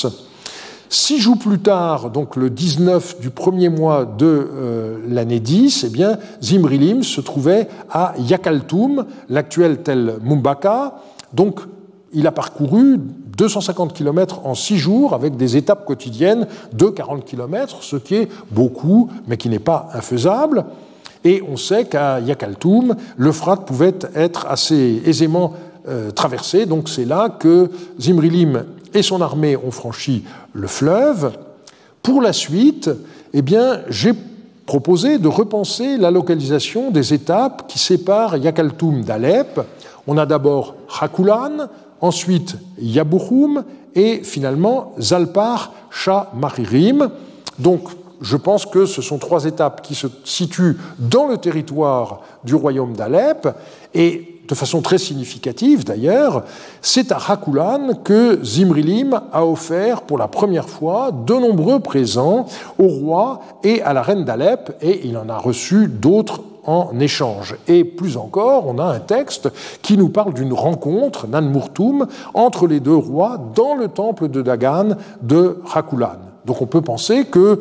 6 jours plus tard, donc le 19 du premier mois de l'année 10, eh bien, Zimrilim se trouvait à Yakaltoum, l'actuel Tel Mumbaka. Donc, il a parcouru 250 km en 6 jours avec des étapes quotidiennes de 40 km, ce qui est beaucoup, mais qui n'est pas infaisable. Et on sait qu'à Yakaltoum, l'Euphrate pouvait être assez aisément traversé. Donc c'est là que Zimrilim et son armée ont franchi le fleuve. Pour la suite, eh bien, j'ai proposé de repenser la localisation des étapes qui séparent Yakaltoum d'Alep. On a d'abord Hakulan, ensuite Yabuchum et finalement Zalpar Shah Maririm. Donc je pense que ce sont 3 étapes qui se situent dans le territoire du royaume d'Alep, et de façon très significative d'ailleurs, c'est à Hakulan que Zimrilim a offert pour la première fois de nombreux présents au roi et à la reine d'Alep, et il en a reçu d'autres en échange. Et plus encore, on a un texte qui nous parle d'une rencontre, Nanmurtum, entre les 2 rois dans le temple de Dagan de Hakulan. Donc on peut penser que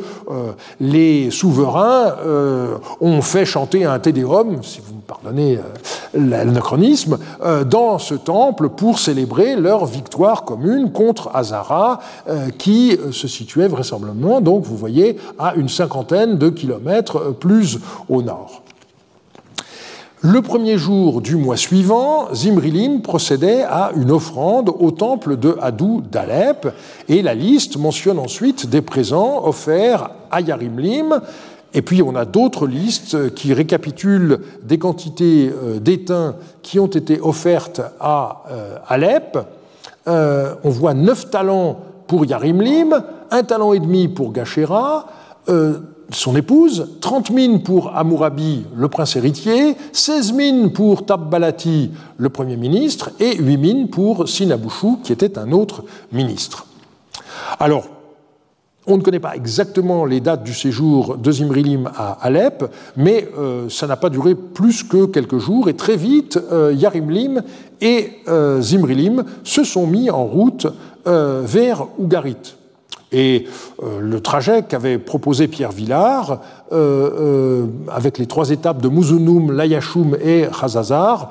les souverains ont fait chanter un Te Deum, si vous me pardonnez l'anachronisme, dans ce temple pour célébrer leur victoire commune contre Azara, qui se situait vraisemblablement, donc vous voyez, à une 50aine de kilomètres plus au nord. Le premier jour du mois suivant, Zimrilim procédait à une offrande au temple de Hadou d'Alep, et la liste mentionne ensuite des présents offerts à Yarimlim. Et puis on a d'autres listes qui récapitulent des quantités d'étain qui ont été offertes à Alep. On voit 9 talents pour Yarimlim, 1 talent et demi pour Gachéra, son épouse, 30 mines pour Hammurabi, le prince héritier, 16 mines pour Tabbalati, le premier ministre, et 8 mines pour Sinabouchou, qui était un autre ministre. Alors, on ne connaît pas exactement les dates du séjour de Zimrilim à Alep, mais ça n'a pas duré plus que quelques jours, et très vite, Yarimlim et Zimrilim se sont mis en route vers Ougarit. Et le trajet qu'avait proposé Pierre Villard, avec les 3 étapes de Muzunum, Layashum et Khazazar,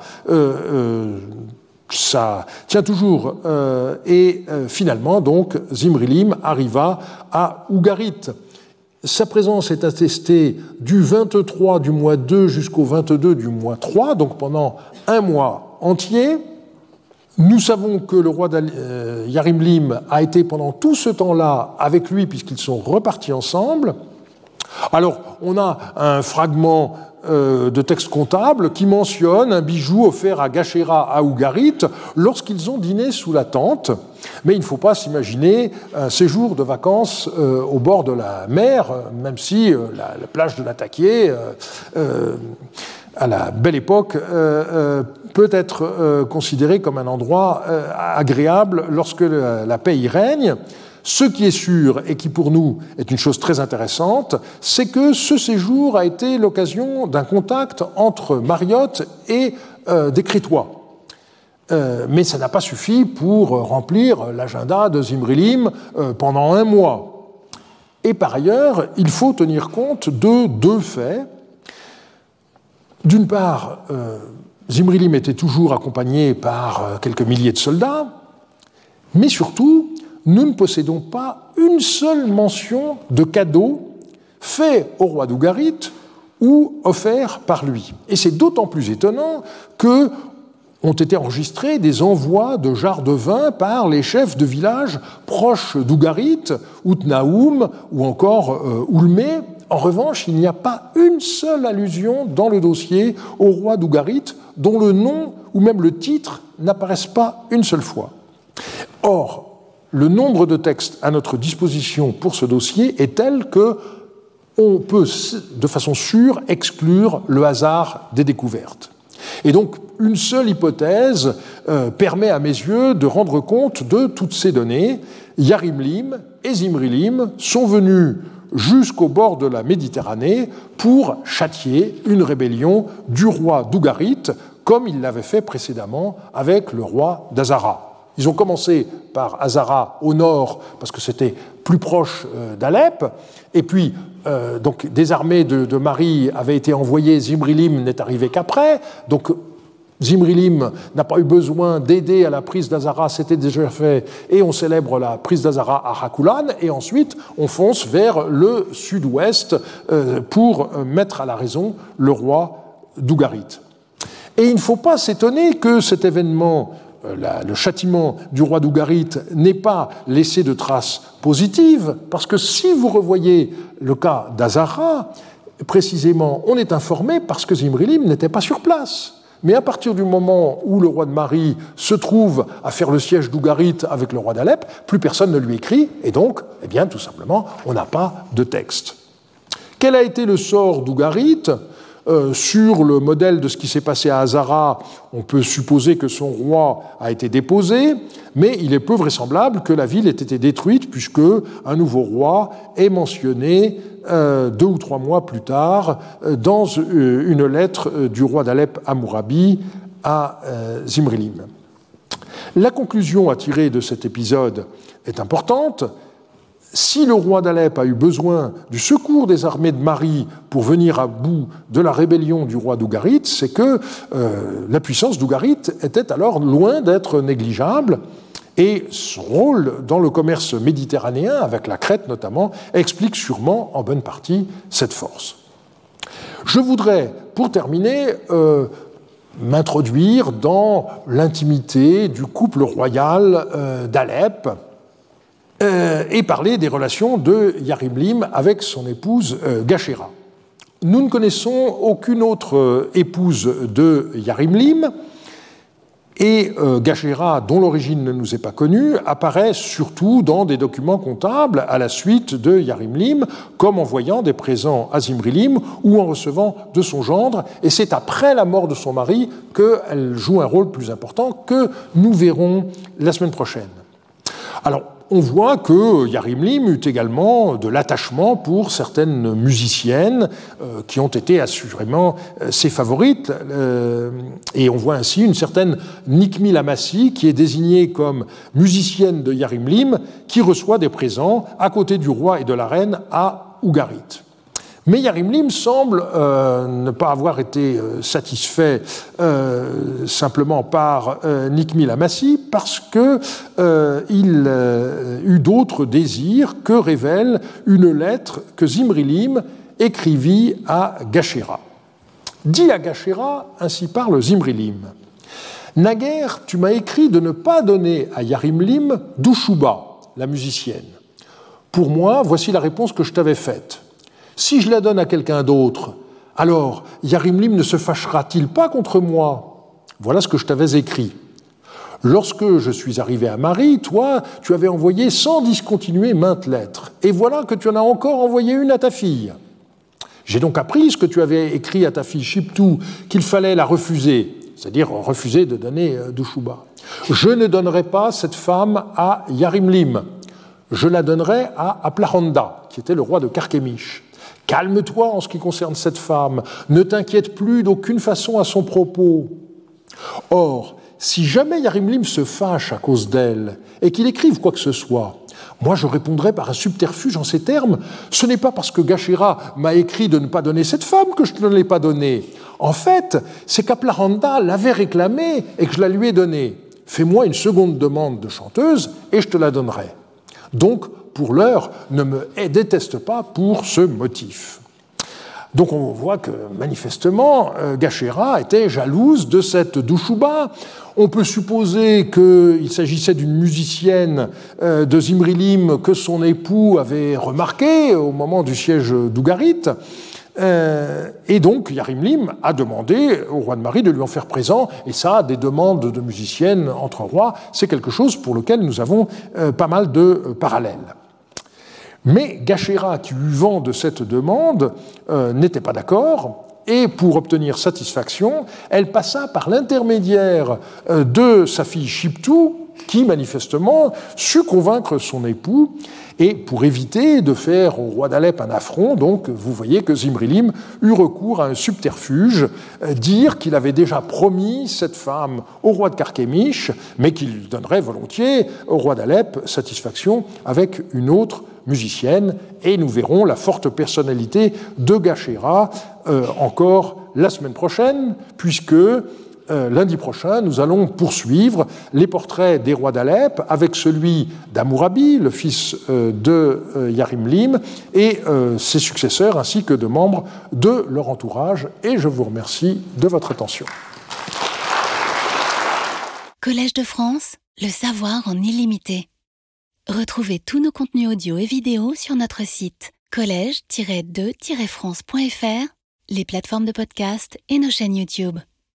ça tient toujours. Et finalement, donc, Zimrilim arriva à Ougarit. Sa présence est attestée du 23 du mois 2 jusqu'au 22 du mois 3, donc pendant un mois entier. Nous savons que le roi Yarimlim a été pendant tout ce temps-là avec lui, puisqu'ils sont repartis ensemble. Alors, on a un fragment de texte comptable qui mentionne un bijou offert à Gachéra à Ougarit lorsqu'ils ont dîné sous la tente. Mais il ne faut pas s'imaginer un séjour de vacances au bord de la mer, même si la plage de l'Ataquié, à la belle époque, peut être considérée comme un endroit agréable lorsque la paix y règne. Ce qui est sûr, et qui pour nous est une chose très intéressante, c'est que ce séjour a été l'occasion d'un contact entre Mariotte et des Crétois. Mais ça n'a pas suffi pour remplir l'agenda de Zimrilim pendant un mois. Et par ailleurs, il faut tenir compte de 2 faits. D'une part, Zimrilim était toujours accompagné par quelques milliers de soldats, mais surtout, nous ne possédons pas une seule mention de cadeau fait au roi d'Ougarit ou offert par lui. Et c'est d'autant plus étonnant que ont été enregistrés des envois de jarres de vin par les chefs de villages proches d'Ougarit, Outnaoum ou encore Oulmé. En revanche, il n'y a pas une seule allusion dans le dossier au roi d'Ougarit dont le nom ou même le titre n'apparaissent pas une seule fois. Or, le nombre de textes à notre disposition pour ce dossier est tel qu'on peut, de façon sûre, exclure le hasard des découvertes. Et donc, une seule hypothèse permet à mes yeux de rendre compte de toutes ces données. Yarimlim et Zimrilim sont venus jusqu'au bord de la Méditerranée pour châtier une rébellion du roi d'Ougarit, comme il l'avait fait précédemment avec le roi d'Azara. Ils ont commencé par Azara au nord, parce que c'était plus proche d'Alep, et puis donc, des armées de Marie avaient été envoyées, Zimrilim n'est arrivé qu'après, donc Zimrilim n'a pas eu besoin d'aider à la prise d'Azara, c'était déjà fait, et on célèbre la prise d'Azara à Hakulan, et ensuite on fonce vers le sud-ouest pour mettre à la raison le roi d'Ougarit. Et il ne faut pas s'étonner que cet événement, le châtiment du roi d'Ougarit, n'ait pas laissé de traces positives, parce que si vous revoyez le cas d'Azara, précisément, on est informé parce que Zimrilim n'était pas sur place. Mais à partir du moment où le roi de Marie se trouve à faire le siège d'Ougarit avec le roi d'Alep, plus personne ne lui écrit, et donc, eh bien, tout simplement, on n'a pas de texte. Quel a été le sort d'Ougarit ? Sur le modèle de ce qui s'est passé à Azara, on peut supposer que son roi a été déposé, mais il est peu vraisemblable que la ville ait été détruite, puisque un nouveau roi est mentionné 2 ou 3 mois plus tard dans une lettre du roi d'Alep Hammurabi à Zimrilim. La conclusion à tirer de cet épisode est importante. Si le roi d'Alep a eu besoin du secours des armées de Marie pour venir à bout de la rébellion du roi d'Ougarit, c'est que la puissance d'Ougarit était alors loin d'être négligeable, et son rôle dans le commerce méditerranéen, avec la Crète notamment, explique sûrement en bonne partie cette force. Je voudrais, pour terminer, m'introduire dans l'intimité du couple royal d'Alep et parler des relations de Yarimlim avec son épouse Gachéra. Nous ne connaissons aucune autre épouse de Yarimlim, et Gachéra, dont l'origine ne nous est pas connue, apparaît surtout dans des documents comptables à la suite de Yarimlim, comme envoyant des présents à Zimrilim ou en recevant de son gendre, et c'est après la mort de son mari qu'elle joue un rôle plus important que nous verrons la semaine prochaine. Alors, on voit que Yarimlim eut également de l'attachement pour certaines musiciennes qui ont été assurément ses favorites. Et on voit ainsi une certaine Nikmi Lamassi qui est désignée comme musicienne de Yarimlim, qui reçoit des présents à côté du roi et de la reine à Ougarit. Mais Yarimlim semble ne pas avoir été satisfait simplement par Nikmi Lamassi parce qu'il eut d'autres désirs que révèle une lettre que Zimrilim écrivit à Gachéra. Dit à Gachéra, ainsi parle Zimrilim. « Naguère, tu m'as écrit de ne pas donner à Yarimlim Douchouba, la musicienne. Pour moi, voici la réponse que je t'avais faite. Si je la donne à quelqu'un d'autre, alors Yarimlim ne se fâchera-t-il pas contre moi ? Voilà ce que je t'avais écrit. Lorsque je suis arrivé à Marie, toi, tu avais envoyé sans discontinuer maintes lettres, et voilà que tu en as encore envoyé une à ta fille. J'ai donc appris ce que tu avais écrit à ta fille Shiptou, qu'il fallait la refuser, c'est-à-dire refuser de donner Douchouba. Je ne donnerai pas cette femme à Yarimlim, je la donnerai à Aplahanda, qui était le roi de Carchemish. Calme-toi en ce qui concerne cette femme, ne t'inquiète plus d'aucune façon à son propos. Or, si jamais Yarimlim se fâche à cause d'elle et qu'il écrive quoi que ce soit, moi je répondrai par un subterfuge en ces termes. Ce n'est pas parce que Gachéra m'a écrit de ne pas donner cette femme que je ne l'ai pas donnée. En fait, c'est qu'Aplahanda l'avait réclamée et que je la lui ai donnée. Fais-moi une seconde demande de chanteuse et je te la donnerai. Donc, pour l'heure, ne me déteste pas pour ce motif. » Donc on voit que, manifestement, Gachéra était jalouse de cette Douchouba. On peut supposer qu'il s'agissait d'une musicienne de Zimrilim que son époux avait remarqué au moment du siège d'Ougarit. Et donc Yarimlim a demandé au roi de Marie de lui en faire présent, et ça, des demandes de musiciennes entre rois, c'est quelque chose pour lequel nous avons pas mal de parallèles. Mais Gachéra, qui eut vent de cette demande, n'était pas d'accord, et pour obtenir satisfaction, elle passa par l'intermédiaire de sa fille Shiptou, qui manifestement sut convaincre son époux, et pour éviter de faire au roi d'Alep un affront, donc vous voyez que Zimrilim eut recours à un subterfuge, dire qu'il avait déjà promis cette femme au roi de Carchemish, mais qu'il donnerait volontiers au roi d'Alep satisfaction avec une autre musicienne, et nous verrons la forte personnalité de Gachéra encore la semaine prochaine, puisque lundi prochain, nous allons poursuivre les portraits des rois d'Alep avec celui d'Hammurabi, le fils de Yarimlim, et ses successeurs, ainsi que de membres de leur entourage. Et je vous remercie de votre attention. Collège de France, le savoir en illimité. Retrouvez tous nos contenus audio et vidéo sur notre site collège-2-france.fr, les plateformes de podcast et nos chaînes YouTube.